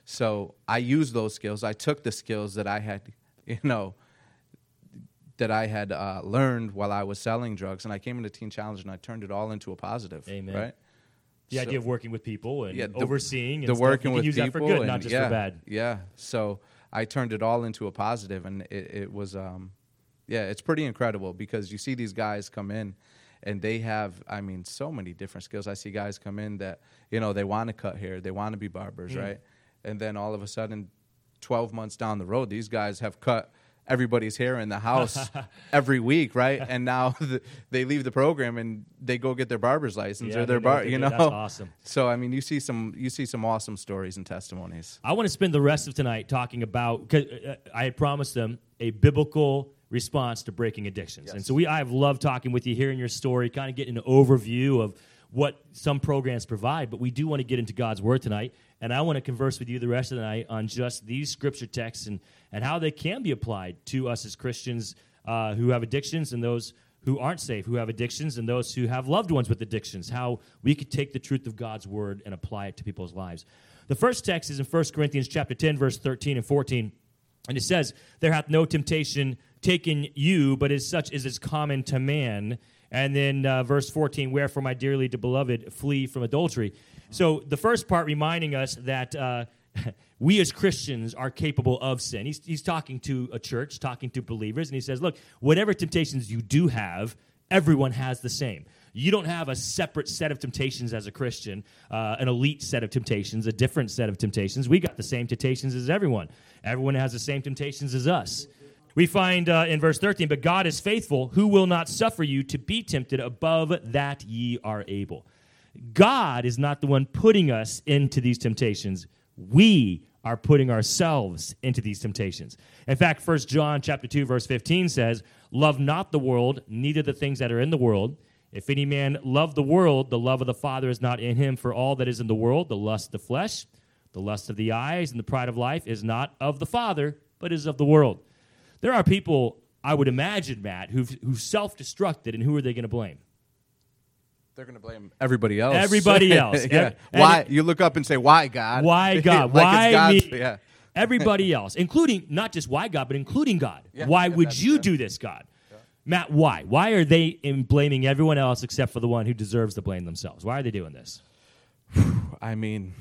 So I used those skills. I took the skills that I had, you know, that I had uh, learned while I was selling drugs, and I came into Teen Challenge and I turned it all into a positive. Amen. Right? The So- idea of working with people and Yeah, the- overseeing and the stuff, working you can with use people that for good, and not just yeah, for bad. Yeah. So I turned it all into a positive, and it, it was, um, yeah, it's pretty incredible because you see these guys come in, and they have, I mean, so many different skills. I see guys come in that, you know, they want to cut hair, they want to be barbers, Mm. right? And then all of a sudden, twelve months down the road, these guys have cut everybody's hair in the house every week, right? And now the, they leave the program and they go get their barber's license Yeah, or their they know what bar, they you did. know. That's awesome. So I mean, you see some you see some awesome stories and testimonies. I want to spend the rest of tonight talking about, 'cause, uh, I had promised them a biblical response to breaking addictions. Yes. And so we, I've loved talking with you, hearing your story, kind of getting an overview of what some programs provide, but we do want to get into God's Word tonight, and I want to converse with you the rest of the night on just these scripture texts and, and how they can be applied to us as Christians uh, who have addictions and those who aren't safe, who have addictions, and those who have loved ones with addictions, how we could take the truth of God's Word and apply it to people's lives. The first text is in First Corinthians chapter ten, verse thirteen and fourteen, and it says, "There hath no temptation taken you, but as such as is common to man." And then uh, verse fourteen, "Wherefore, my dearly beloved, flee from adultery." So the first part reminding us that uh, we as Christians are capable of sin. He's, he's talking to a church, talking to believers, and he says, look, whatever temptations you do have, everyone has the same. You don't have a separate set of temptations as a Christian, uh, an elite set of temptations, a different set of temptations. We got the same temptations as everyone. Everyone has the same temptations as us. We find uh, in verse thirteen, "But God is faithful, who will not suffer you to be tempted above that ye are able." God is not the one putting us into these temptations. We are putting ourselves into these temptations. In fact, First John chapter two, verse fifteen says, "Love not the world, neither the things that are in the world. If any man love the world, the love of the Father is not in him. For all that is in the world, the lust of the flesh, the lust of the eyes, and the pride of life, is not of the Father, but is of the world." There are people, I would imagine, Matt, who've, who've self-destructed, and who are they going to blame? They're going to blame everybody else. Everybody else. yeah. And why? it, you look up and say, why, God? Why, God? like why it's God's, me? Yeah. Everybody else, including not just why God, but including God. Yeah, why yeah, would you yeah. do this, God? Yeah. Matt, why? Why are they in blaming everyone else except for the one who deserves to blame themselves? Why are they doing this? I mean,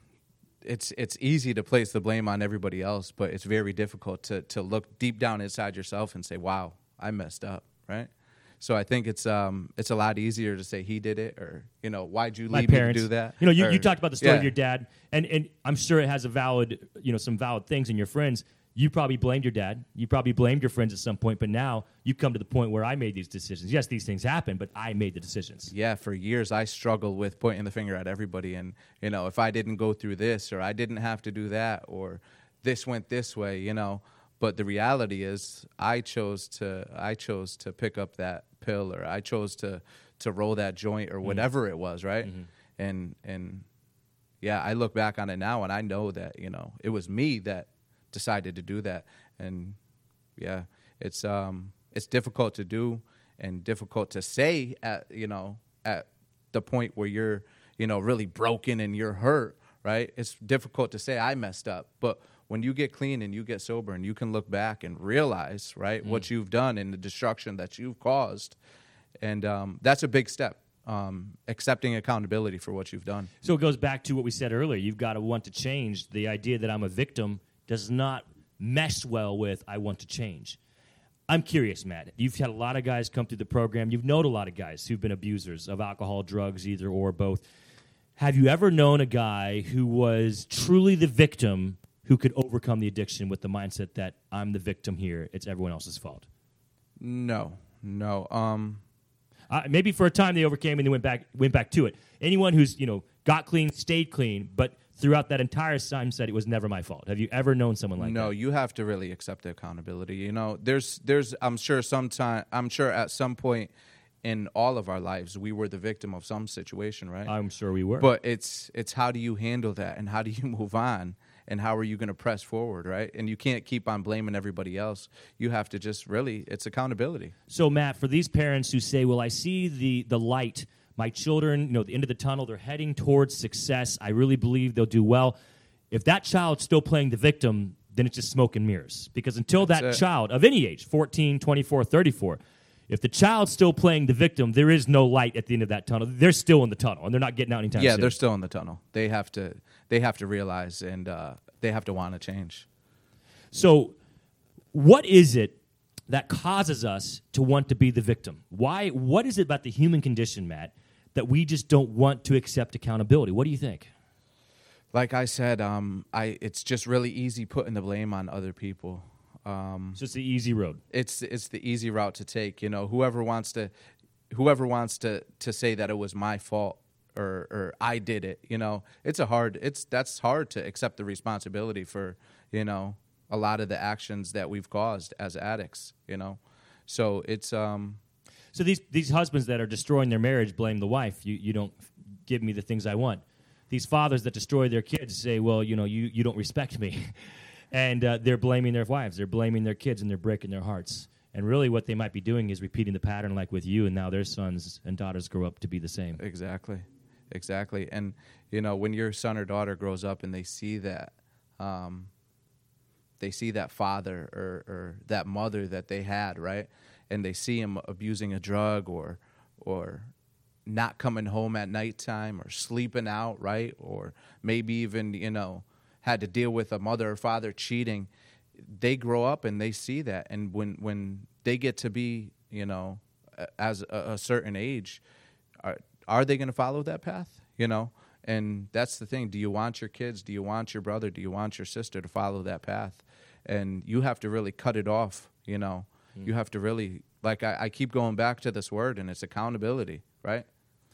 it's it's easy to place the blame on everybody else, but it's very difficult to to look deep down inside yourself and say, wow, I messed up, right? So I think it's um it's a lot easier to say he did it, or, you know, why'd you My leave parents, me to do that? You know, you, or, you talked about the story yeah. of your dad, and, and I'm sure it has a valid, you know, some valid things in your friends. You probably blamed your dad. You probably blamed your friends at some point, but now you come to the point where I made these decisions. Yes, these things happen, but I made the decisions. Yeah, for years I struggled with pointing the finger at everybody, and, you know, if I didn't go through this, or I didn't have to do that, or this went this way, you know. But the reality is, I chose to I chose to pick up that pill, or I chose to to roll that joint, or whatever mm-hmm. it was, right? Mm-hmm. And and yeah, I look back on it now, and I know that, you know, it was me that decided to do that. And yeah, it's um it's difficult to do and difficult to say at you know at the point where you're you know really broken and you're hurt, right? It's difficult to say I messed up, but when you get clean and you get sober and you can look back and realize, right, mm. what you've done and the destruction that you've caused, and um, that's a big step, um, accepting accountability for what you've done. So it goes back to what we said earlier. You've got to want to change. The idea that I'm a victim does not mesh well with I want to change. I'm curious, Matt. You've had a lot of guys come through the program. You've known a lot of guys who've been abusers of alcohol, drugs, either or both. Have you ever known a guy who was truly the victim who could overcome the addiction with the mindset that I'm the victim here, it's everyone else's fault? No, no. Um, uh, maybe for a time they overcame and they went back went back to it. Anyone who's, you know, got clean, stayed clean, but throughout that entire time said it was never my fault. Have you ever known someone like no, that? No, you have to really accept the accountability. You know, there's there's I'm sure sometime I'm sure at some point in all of our lives we were the victim of some situation, right? I'm sure we were. But it's it's how do you handle that, and how do you move on? And how are you going to press forward, right? And you can't keep on blaming everybody else. You have to just really, it's accountability. So, Matt, for these parents who say, well, I see the, the light, my children, you know, the end of the tunnel, they're heading towards success, I really believe they'll do well. If that child's still playing the victim, then it's just smoke and mirrors. Because until That's that it. child, of any age, fourteen, twenty-four, thirty-four, if the child's still playing the victim, there is no light at the end of that tunnel. They're still in the tunnel, and they're not getting out anytime yeah, soon. they're still in the tunnel. They have to they have to realize, and uh, they have to want to change. So what is it that causes us to want to be the victim? Why? What is it about the human condition, Matt, that we just don't want to accept accountability? What do you think? Like I said, um, I it's just really easy putting the blame on other people. Um, it's just the easy road. It's it's the easy route to take. You know, whoever wants to, whoever wants to, to say that it was my fault or or I did it. You know, it's a hard. It's that's hard to accept the responsibility for, you know, a lot of the actions that we've caused as addicts. You know, so it's um. So these these husbands that are destroying their marriage blame the wife. You you don't give me the things I want. These fathers that destroy their kids say, well, you know, you you don't respect me. And uh, they're blaming their wives. They're blaming their kids, and they're breaking their hearts. And really what they might be doing is repeating the pattern like with you, and now their sons and daughters grow up to be the same. Exactly. Exactly. And, you know, when your son or daughter grows up and they see that, um, they see that father or, or that mother that they had, right, and they see him abusing a drug or or not coming home at nighttime or sleeping out, right, or maybe even, you know, had to deal with a mother or father cheating, they grow up and they see that. And when, when they get to be, you know, as a, a certain age, are, are they going to follow that path, you know? And that's the thing. Do you want your kids, do you want your brother, do you want your sister to follow that path? And you have to really cut it off, you know? Mm. You have to really, like I, I keep going back to this word, and it's accountability, right?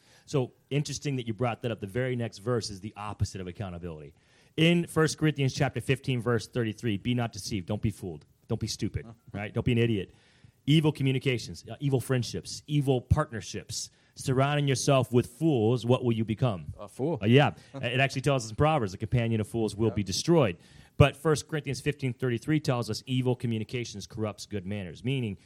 So interesting that you brought that up. The very next verse is the opposite of accountability. In First Corinthians chapter fifteen, verse thirty-three, be not deceived. Don't be fooled. Don't be stupid, right? Don't be an idiot. Evil communications, uh, evil friendships, evil partnerships. Surrounding yourself with fools, what will you become? A fool. Uh, yeah. It actually tells us in Proverbs, a companion of fools will yeah. be destroyed. But First Corinthians fifteen thirty-three tells us evil communications corrupts good manners, meaning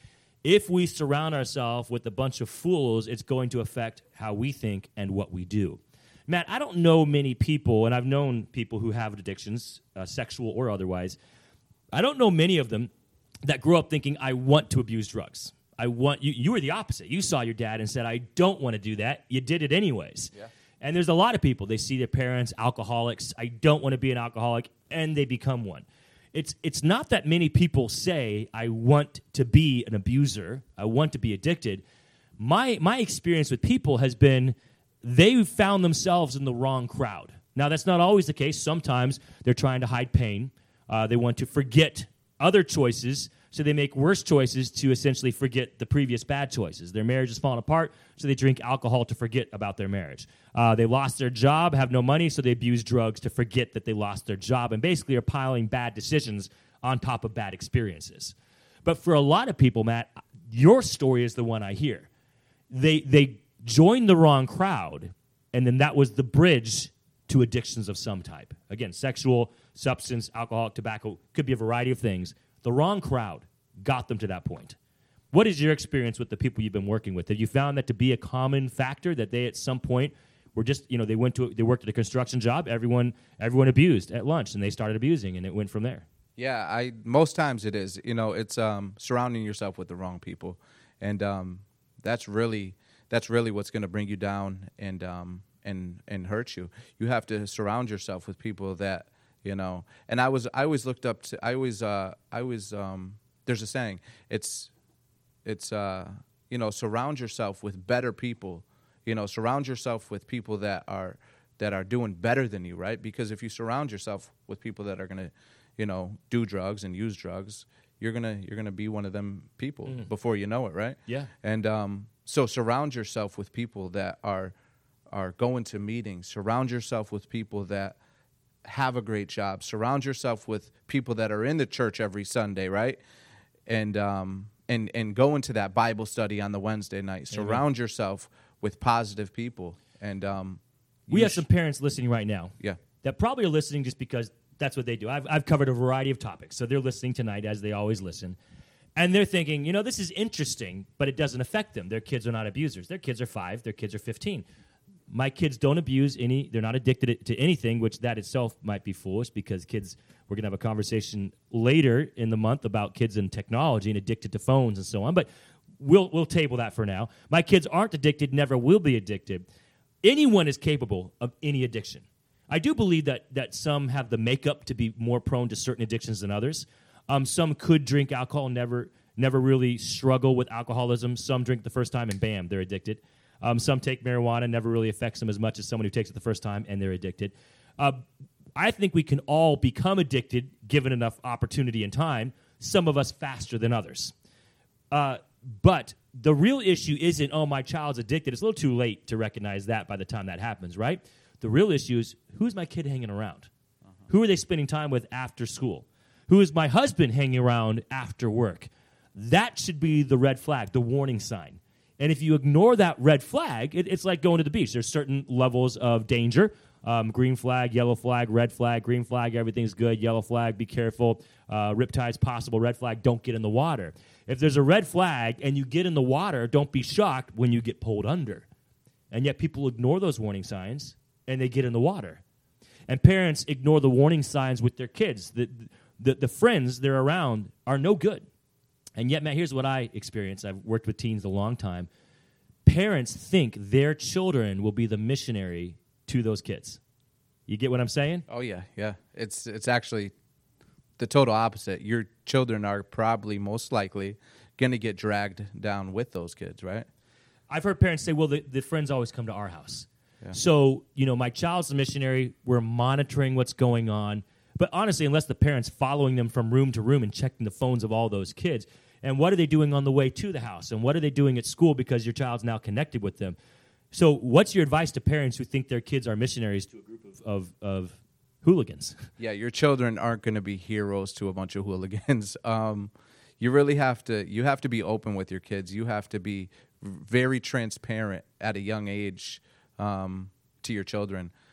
if we surround ourselves with a bunch of fools, it's going to affect how we think and what we do. Matt, I don't know many people, and I've known people who have addictions, uh, sexual or otherwise. I don't know many of them that grew up thinking, I want to abuse drugs. I want you. You were the opposite. You saw your dad and said, I don't want to do that. You did it anyways. Yeah. And there's a lot of people. They see their parents alcoholics. I don't want to be an alcoholic, and they become one. It's it's not that many people say, I want to be an abuser. I want to be addicted. My my experience with people has been they found themselves in the wrong crowd. Now, that's not always the case. Sometimes they're trying to hide pain. Uh, they want to forget other choices, so they make worse choices to essentially forget the previous bad choices. Their marriage is falling apart, so they drink alcohol to forget about their marriage. Uh, they lost their job, have no money, so they abuse drugs to forget that they lost their job, and basically are piling bad decisions on top of bad experiences. But for a lot of people, Matt, your story is the one I hear. They they joined the wrong crowd, and then that was the bridge to addictions of some type. Again, sexual, substance, alcohol, tobacco, could be a variety of things. The wrong crowd got them to that point. What is your experience with the people you've been working with? Have you found that to be a common factor, that they at some point were just, you know, they went to, they worked at a construction job, everyone everyone abused at lunch, and they started abusing, and it went from there? Yeah, I most times it is. You know, it's um, surrounding yourself with the wrong people, and um, that's really that's really what's going to bring you down and um, and and hurt you. You have to surround yourself with people that, you know. And I was I always looked up to I always uh, I always um, there's a saying. It's it's uh, you know, surround yourself with better people. You know, surround yourself with people that are that are doing better than you, right? Because if you surround yourself with people that are going to, you know, do drugs and use drugs, you're gonna you're gonna be one of them people mm. before you know it, right? Yeah. And um, so surround yourself with people that are are going to meetings. Surround yourself with people that have a great job. Surround yourself with people that are in the church every Sunday, right? And um and and go into that Bible study on the Wednesday night. Surround Amen. yourself with positive people. And um, we have sh- some parents listening right now. Yeah. That probably are listening just because that's what they do. I've, I've covered a variety of topics, so they're listening tonight as they always listen. And they're thinking, you know, this is interesting, but it doesn't affect them. Their kids are not abusers. Their kids are five. Their kids are fifteen. My kids don't abuse any. They're not addicted to anything, which that itself might be foolish because kids, we're going to have a conversation later in the month about kids and technology and addicted to phones and so on. But we'll we'll table that for now. My kids aren't addicted, never will be addicted. Anyone is capable of any addiction. I do believe that that some have the makeup to be more prone to certain addictions than others. Um, some could drink alcohol, never never really struggle with alcoholism. Some drink the first time and bam, they're addicted. Um, some take marijuana, never really affects them as much as someone who takes it the first time and they're addicted. Uh, I think we can all become addicted given enough opportunity and time, some of us faster than others. Uh, but the real issue isn't, oh, my child's addicted. It's a little too late to recognize that by the time that happens, right? The real issue is, who's my kid hanging around? Uh-huh. Who are they spending time with after school? Who is my husband hanging around after work? That should be the red flag, the warning sign. And if you ignore that red flag, it, it's like going to the beach. There's certain levels of danger. Um, green flag, yellow flag, red flag, green flag, everything's good. Yellow flag, be careful. Uh, riptide's possible. Red flag, don't get in the water. If there's a red flag and you get in the water, don't be shocked when you get pulled under. And yet people ignore those warning signs and they get in the water. And parents ignore the warning signs with their kids. The, the, the friends they're around are no good. And yet, Matt, here's what I experience. I've worked with teens a long time. Parents think their children will be the missionary to those kids. You get what I'm saying? Oh, yeah, yeah. It's it's actually the total opposite. Your children are probably most likely going to get dragged down with those kids, right? I've heard parents say, well, the, the friends always come to our house. Yeah. So, you know, my child's a missionary. We're monitoring what's going on. But honestly, unless the parent's following them from room to room and checking the phones of all those kids, and what are they doing on the way to the house? And what are they doing at school because your child's now connected with them? So what's your advice to parents who think their kids are missionaries to a group of, of, of hooligans? Yeah, your children aren't going to be heroes to a bunch of hooligans. Um, you really have to you have to be open with your kids. You have to be very transparent at a young age um, to your children.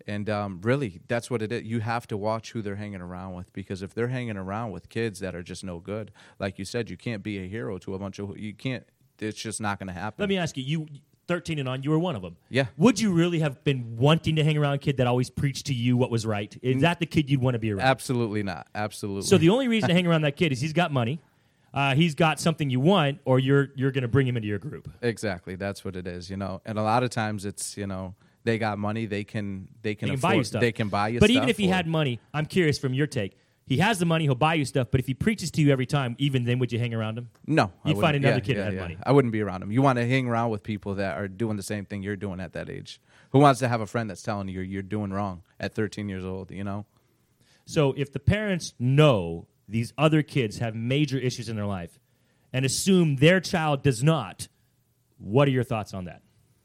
And um, really, that's what it is. You have to watch who they're hanging around with, because if they're hanging around with kids that are just no good, like you said, you can't be a hero to a bunch of, you can't, it's just not going to happen. Let me ask you, you thirteen and on, you were one of them. Yeah. Would you really have been wanting to hang around a kid that always preached to you what was right? Is that the kid you'd want to be around? Absolutely not. Absolutely. So the only reason to hang around that kid is he's got money, uh, he's got something you want, or you're you're going to bring him into your group. Exactly. That's what it is, you know. And a lot of times it's, you know, they got money, they can they can, They can afford, buy you stuff. They can buy you But stuff. even if he or- had money, I'm curious from your take. He has the money, he'll buy you stuff, but if he preaches to you every time, even then would you hang around him? No. I You'd find wouldn't. another Yeah, kid that yeah, had yeah. money. I wouldn't be around them. You want to hang around with people that are doing the same thing you're doing at that age. Who wants to have a friend that's telling you you're doing wrong at thirteen years old, you know? So if the parents know these other kids have major issues in their life and assume their child does not, what are your thoughts on that?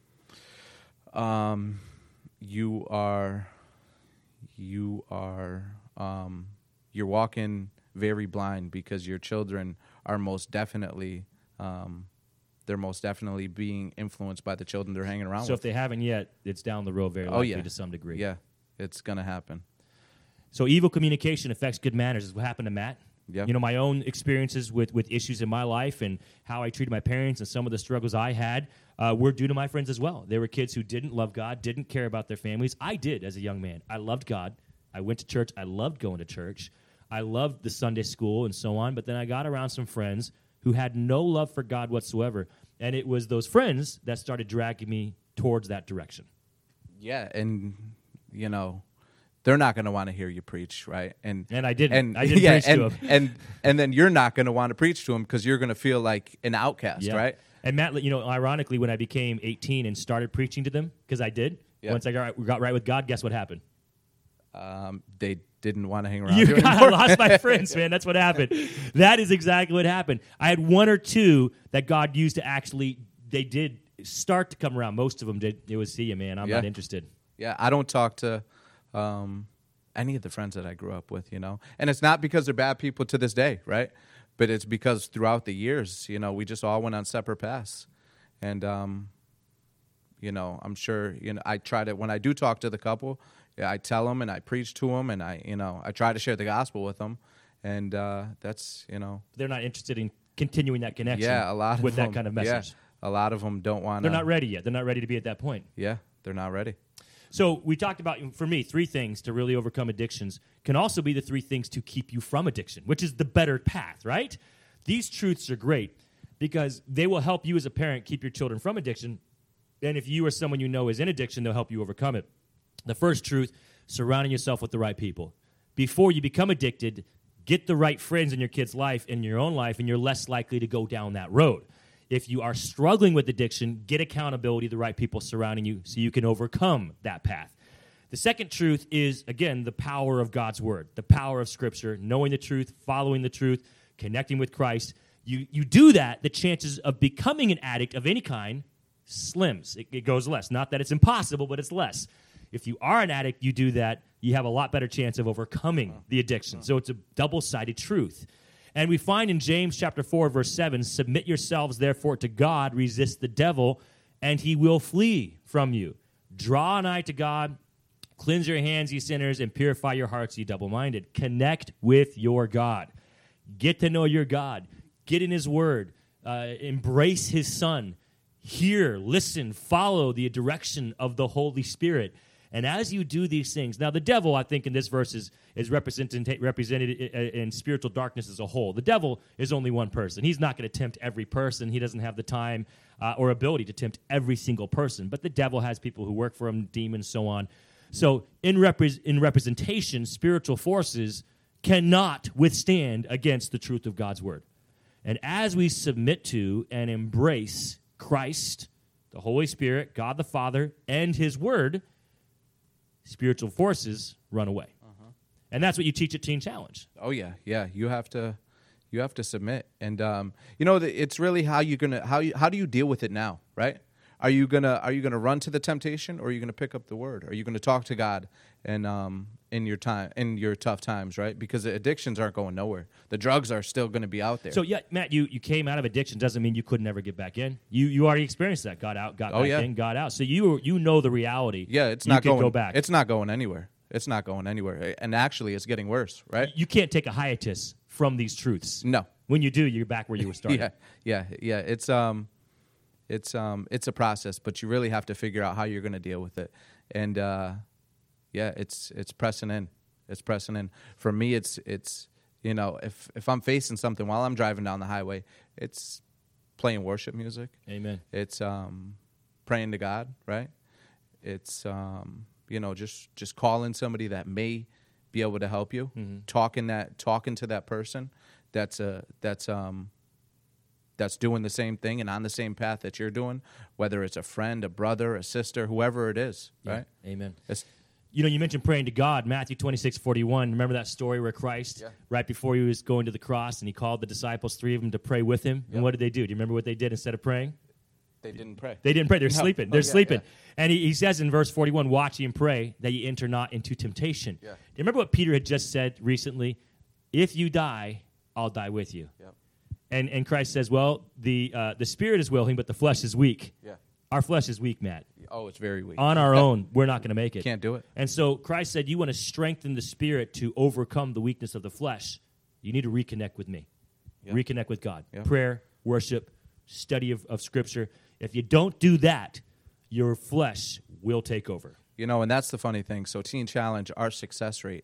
Um, you are, you are, um, you're walking very blind, because your children are most definitely, um, they're most definitely being influenced by the children they're hanging around So with. if they haven't yet, it's down the road very Oh, likely yeah. to some degree. Yeah, it's gonna happen. So evil communication affects good manners is what happened to Matt. Yep. You know, my own experiences with, with issues in my life and how I treated my parents and some of the struggles I had uh, were due to my friends as well. They were kids who didn't love God, didn't care about their families. I did as a young man. I loved God. I went to church. I loved going to church. I loved the Sunday school and so on. But then I got around some friends who had no love for God whatsoever. And it was those friends that started dragging me towards that direction. Yeah, and you know, they're not going to want to hear you preach, right? And And I didn't. And I didn't yeah, preach to and, them. and and then you're not going to want to preach to them, because you're going to feel like an outcast, Yeah. right? And Matt, you know, ironically, when I became eighteen and started preaching to them, because I did, Yeah. once I got, got right with God, guess what happened? Um, they didn't want to hang around You you got, I anymore. lost my friends, man. That's what happened. That is exactly what happened. I had one or two that God used to actually, they did start to come around. Most of them did. It was, see you, man. I'm Yeah. not interested. Yeah, I don't talk to um, any of the friends that I grew up with, you know. And it's not because they're bad people to this day, right? But it's because throughout the years, you know, we just all went on separate paths. And, um, you know, I'm sure, you know, I try to, when I do talk to the couple, yeah, I tell them and I preach to them, and I, you know, I try to share the gospel with them. And uh, that's, you know. They're not interested in continuing that connection Yeah, a lot with of that them, kind of yeah, message. a lot of them don't want to. They're not ready yet. They're not ready to be at that point. Yeah, they're not ready. So we talked about, for me, three things to really overcome addictions can also be the three things to keep you from addiction, which is the better path, right? These truths are great because they will help you as a parent keep your children from addiction. And if you or someone you know is in addiction, they'll help you overcome it. The first truth, surrounding yourself with the right people. Before you become addicted, get the right friends in your kid's life, in your own life, and you're less likely to go down that road. If you are struggling with addiction, get accountability, the right people surrounding you so you can overcome that path. The second truth is, again, the power of God's word, the power of Scripture, knowing the truth, following the truth, connecting with Christ. You, you do that, the chances of becoming an addict of any kind slims. It, it goes less. Not that it's impossible, but it's less. If you are an addict, you do that, you have a lot better chance of overcoming the addiction. So it's a double-sided truth. And we find in James chapter four, verse seven, submit yourselves therefore to God, resist the devil, and he will flee from you. Draw nigh to God, cleanse your hands, ye sinners, and purify your hearts, ye double-minded. Connect with your God. Get to know your God. Get in his word. Uh, embrace his son. Hear, listen, follow the direction of the Holy Spirit. And as you do these things, now the devil, I think in this verse is, is represented, represented in spiritual darkness as a whole. The devil is only one person. He's not going to tempt every person. He doesn't have the time uh, or ability to tempt every single person. But the devil has people who work for him, demons, so on. So in, repre- in representation, spiritual forces cannot withstand against the truth of God's word. And as we submit to and embrace Christ, the Holy Spirit, God the Father, and his word, spiritual forces run away. Uh-huh. And that's what you teach at Teen Challenge. Oh yeah, yeah. You have to, you have to submit, and um, you know, the, it's really how you're gonna how you how do you deal with it now, right? Are you gonna Are you gonna run to the temptation, or are you gonna pick up the word? Are you gonna talk to God and um in your time in your tough times, right? Because the addictions aren't going nowhere. The drugs are still going to be out there. So yeah, Matt, you, you came out of addiction doesn't mean you could never get back in. You you already experienced that. Got out, got Oh, back yeah. in, got out. So you you know the reality. yeah, it's you not could going. go back. It's not going anywhere. It's not going anywhere. And actually, it's getting worse, right? You can't take a hiatus from these truths. No. When you do, you're back where you were starting. Yeah, yeah, yeah. It's um, it's um, it's a process, but you really have to figure out how you're going to deal with it. And uh, yeah, it's it's pressing in. It's pressing in. For me, it's it's you know, if if I'm facing something while I'm driving down the highway, it's playing worship music. Amen. It's um, praying to God, right? It's um, you know, just just calling somebody that may be able to help you, Mm-hmm. talking that talking to that person that's uh that's um that's doing the same thing and on the same path that you're doing, whether it's a friend, a brother, a sister, whoever it is, Yeah. right? Amen. It's, You know, you mentioned praying to God, Matthew twenty-six forty-one. Remember that story where Christ, Yeah. right before he was going to the cross, and he called the disciples, three of them, to pray with him? Yep. And what did they do? Do you remember what they did instead of praying? they didn't pray. They didn't pray. They're No. sleeping. Oh, They're yeah, sleeping. yeah. And he, he says in verse forty-one, watch ye and pray that ye enter not into temptation. Yeah. Do you remember what Peter had just said recently? If you die, I'll die with you. Yep. And and Christ says, well, the uh, the spirit is willing, but the flesh is weak. Yeah. Our flesh is weak, Matt. Oh, it's very weak. On our Yeah. own, we're not going to make it. Can't do it. And so Christ said, you want to strengthen the spirit to overcome the weakness of the flesh. You need to reconnect with me. Yeah. Reconnect with God. Yeah. Prayer, worship, study of, of Scripture. If you don't do that, your flesh will take over. You know, and that's the funny thing. So Teen Challenge, our success rate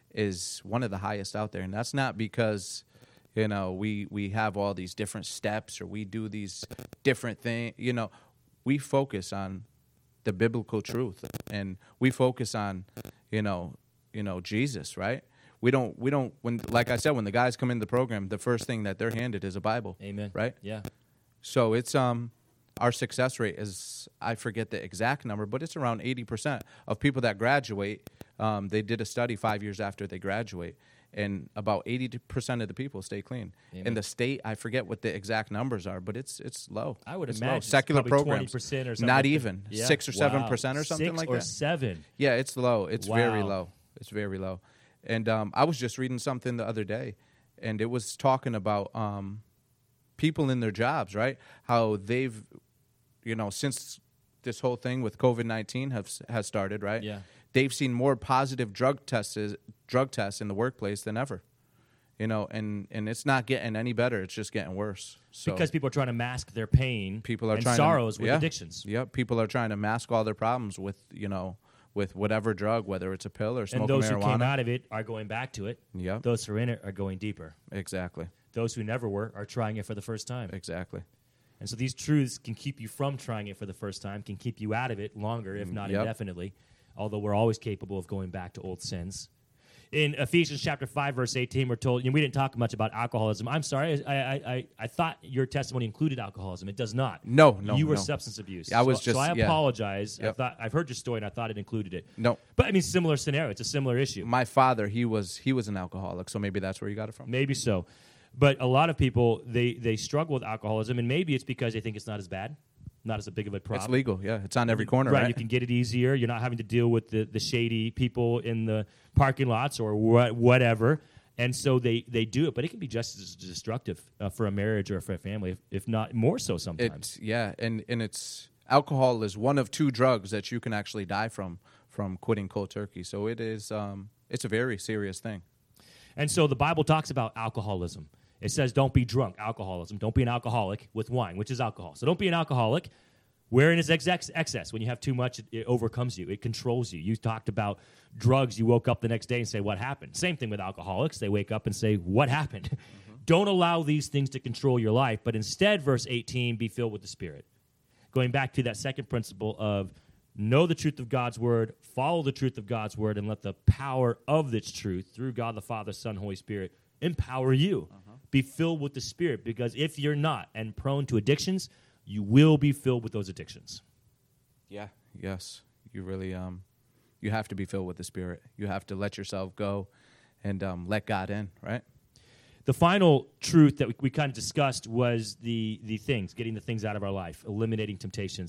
is one of the highest out there. And that's not because, you know, we, we have all these different steps or we do these different things. You know, we focus on the biblical truth and we focus on, you know, you know, Jesus, right? We don't, we don't, when, like I said, when the guys come in the program, the first thing that they're handed is a Bible. Amen. Right? Yeah. So it's, um, our success rate is, I forget the exact number, but it's around eighty percent of people that graduate. Um, they did a study five years after they graduate, and about eighty percent of the people stay clean. Amen. In the state, I forget what the exact numbers are, but it's it's low. I would it's imagine low. it's Secular probably programs, twenty percent or something not like that. even Yeah. six or seven Wow. percent or something Six like or that. seven. Yeah, it's low. It's very Wow. low. It's very low. And um, I was just reading something the other day, and it was talking about um, people in their jobs, right? How they've, you know, since this whole thing with COVID nineteen has has started, right? Yeah. They've seen more positive drug tests drug tests in the workplace than ever. You know, and, and it's not getting any better. It's just getting worse. So Because people are trying to mask their pain people are and trying sorrows to, with yeah, addictions. Yep, people are trying to mask all their problems with, you know, with whatever drug, whether it's a pill or smoking And those marijuana. who came out of it are going back to it. Yep. Those who are in it are going deeper. Exactly. Those who never were are trying it for the first time. Exactly. And so these truths can keep you from trying it for the first time, can keep you out of it longer, if not Yep. indefinitely, although we're always capable of going back to old sins. In Ephesians chapter five, verse eighteen, we're told, and we didn't talk much about alcoholism. I'm sorry, I, I, I, I thought your testimony included alcoholism. It does not. No, no, You were no. substance abuse. I was so, just- so I yeah. apologize. I Yep. thought I've heard your story, and I thought it included it. No. But I mean, similar scenario. It's a similar issue. My father, he was he was an alcoholic, so maybe that's where you got it from. Maybe so. But a lot of people, they, they struggle with alcoholism, and maybe it's because they think it's not as bad, not as a big of a problem. It's legal, yeah. It's on every corner, right? You can get it easier. You're not having to deal with the, the shady people in the parking lots or wha- whatever. And so they, they do it. But it can be just as destructive uh, for a marriage or for a family, if, if not more so sometimes. It's yeah, and and it's alcohol is one of two drugs that you can actually die from from quitting cold turkey. So it is um it's a very serious thing. And so the Bible talks about alcoholism. It says don't be drunk, alcoholism. Don't be an alcoholic with wine, which is alcohol. So don't be an alcoholic wherein is ex- excess. When you have too much, it, it overcomes you. It controls you. You talked about drugs. You woke up the next day and say, what happened? Same thing with alcoholics. They wake up and say, what happened? Mm-hmm. Don't allow these things to control your life, but instead, verse eighteen, be filled with the Spirit. Going back to that second principle of know the truth of God's word, follow the truth of God's word, and let the power of this truth through God the Father, Son, Holy Spirit empower you. Uh-huh. Be filled with the Spirit, because if you're not and prone to addictions, you will be filled with those addictions. Yeah. Yes. You really um you have to be filled with the Spirit. You have to let yourself go and um, let God in, right? The final truth that we, we kind of discussed was the the things, getting the things out of our life, eliminating temptations.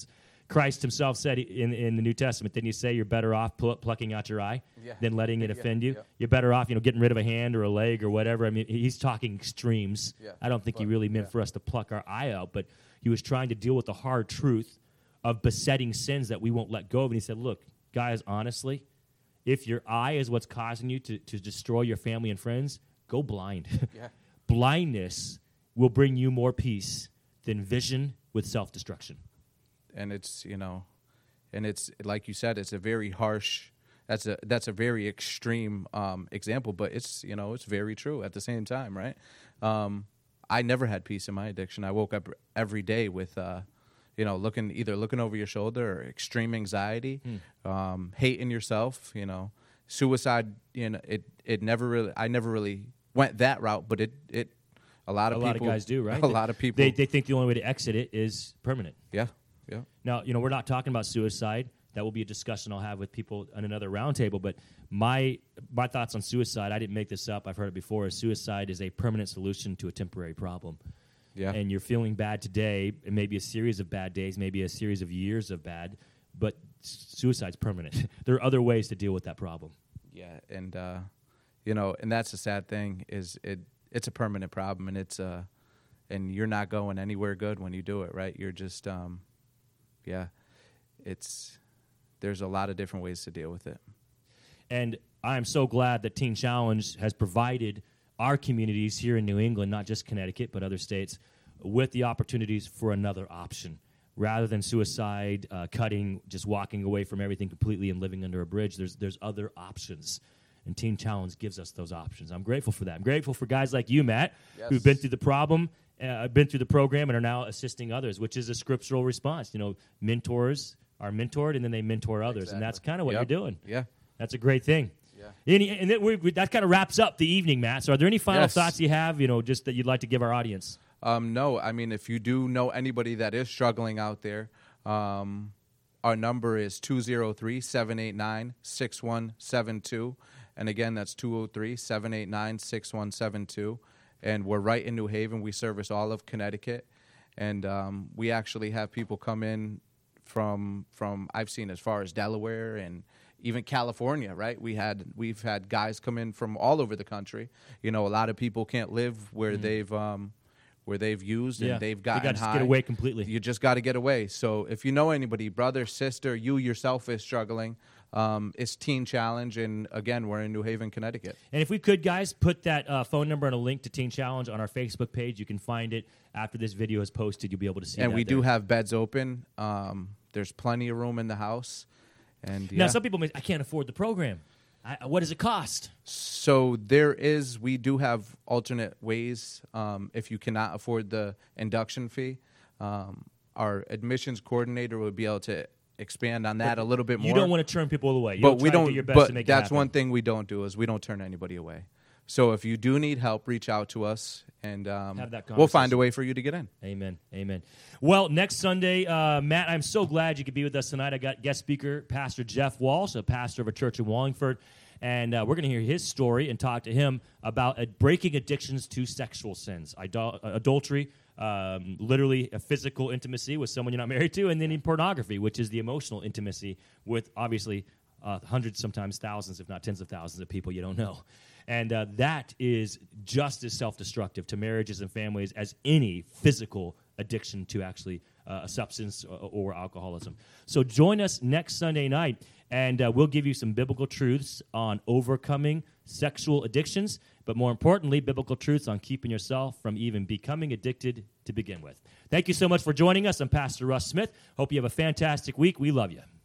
Christ himself said in, in the New Testament, didn't he say you're better off pl- plucking out your eye Yeah. than letting it Yeah, offend you? yeah. You're better off, you know, getting rid of a hand or a leg or whatever. I mean, he's talking extremes. Yeah. I don't think he But- really meant yeah. for us to pluck our eye out, but he was trying to deal with the hard truth of besetting sins that we won't let go of. And he said, look, guys, honestly, if your eye is what's causing you to, to destroy your family and friends, go blind. Yeah. Blindness will bring you more peace than vision with self-destruction. And it's, you know, and it's like you said, it's a very harsh, that's a that's a very extreme um, example, but it's, you know, it's very true at the same time, right? Um, I never had peace in my addiction. I woke up every day with, uh, you know, looking either looking over your shoulder or extreme anxiety, Hmm. um, hating yourself, you know, suicide. You know, it it never really, I never really went that route, but it it a lot of a lot people, of guys do, right? A lot of people, They, they think the only way to exit it is permanent. yeah, yeah. Now, you know, we're not talking about suicide. That will be a discussion I'll have with people on another roundtable. But my my thoughts on suicide, I didn't make this up. I've heard it before. Is suicide is a permanent solution to a temporary problem. Yeah. And you're feeling bad today, it may be a series of bad days, maybe a series of years of bad, but suicide's permanent. There are other ways to deal with that problem. Yeah, and uh, you know, and that's the sad thing is it it's a permanent problem, and it's uh, and you're not going anywhere good when you do it, right? You're just um, yeah, it's there's a lot of different ways to deal with it. And I'm so glad that Teen Challenge has provided our communities here in New England, not just Connecticut, but other states, with the opportunities for another option. Rather than suicide, uh, cutting, just walking away from everything completely and living under a bridge, there's there's other options. And Teen Challenge gives us those options. I'm grateful for that. I'm grateful for guys like you, Matt, Yes. who've been through the problem, uh, been through the program, and are now assisting others, which is a scriptural response. You know, mentors are mentored, and then they mentor others. And that's Exactly. kind of what Yep. you're doing. Yeah. That's a great thing. Yeah. Any, and that, we, we, that kind of wraps up the evening, Matt. So are there any final Yes. thoughts you have, you know, just that you'd like to give our audience? Um, no, I mean, if you do know anybody that is struggling out there, um, our number is two oh three, seven eight nine, six one seven two. And again, that's two oh three, seven eight nine, six one seven two. And we're right in New Haven. We service all of Connecticut. And um, we actually have people come in from, from I've seen as far as Delaware and even California, right? We had we've had guys come in from all over the country. You know, a lot of people can't live where mm. they've um, where they've used yeah. and they've gotten they got to high. get away completely. You just got to get away. So if you know anybody, brother, sister, you yourself is struggling, um, it's Teen Challenge, and again, we're in New Haven, Connecticut. And if we could, guys, put that uh, phone number and a link to Teen Challenge on our Facebook page. You can find it after this video is posted. You'll be able to see. And that we there. do have beds open. Um, there's plenty of room in the house. And yeah. Now, some people may, I can't afford the program. I, what does it cost? So there is, we do have alternate ways. Um, if you cannot afford the induction fee, um, our admissions coordinator will be able to expand on that But a little bit more. You don't want to turn people away. You but don't we try to don't. do your best but to make it that's happen. one thing we don't do is we don't turn anybody away. So if you do need help, reach out to us, and um, Have that we'll find a conversation. way for you to get in. Amen. Amen. Well, next Sunday, uh, Matt, I'm so glad you could be with us tonight. I got guest speaker, Pastor Jeff Walsh, a pastor of a church in Wallingford, and uh, we're going to hear his story and talk to him about uh, breaking addictions to sexual sins, Idol- uh, adultery, um, literally a physical intimacy with someone you're not married to, and then in pornography, which is the emotional intimacy with, obviously, uh, hundreds, sometimes thousands, if not tens of thousands of people you don't know. And uh, that is just as self-destructive to marriages and families as any physical addiction to actually uh, a substance or, or alcoholism. So join us next Sunday night, and uh, we'll give you some biblical truths on overcoming sexual addictions, but more importantly, biblical truths on keeping yourself from even becoming addicted to begin with. Thank you so much for joining us. I'm Pastor Russ Smith. Hope you have a fantastic week. We love you.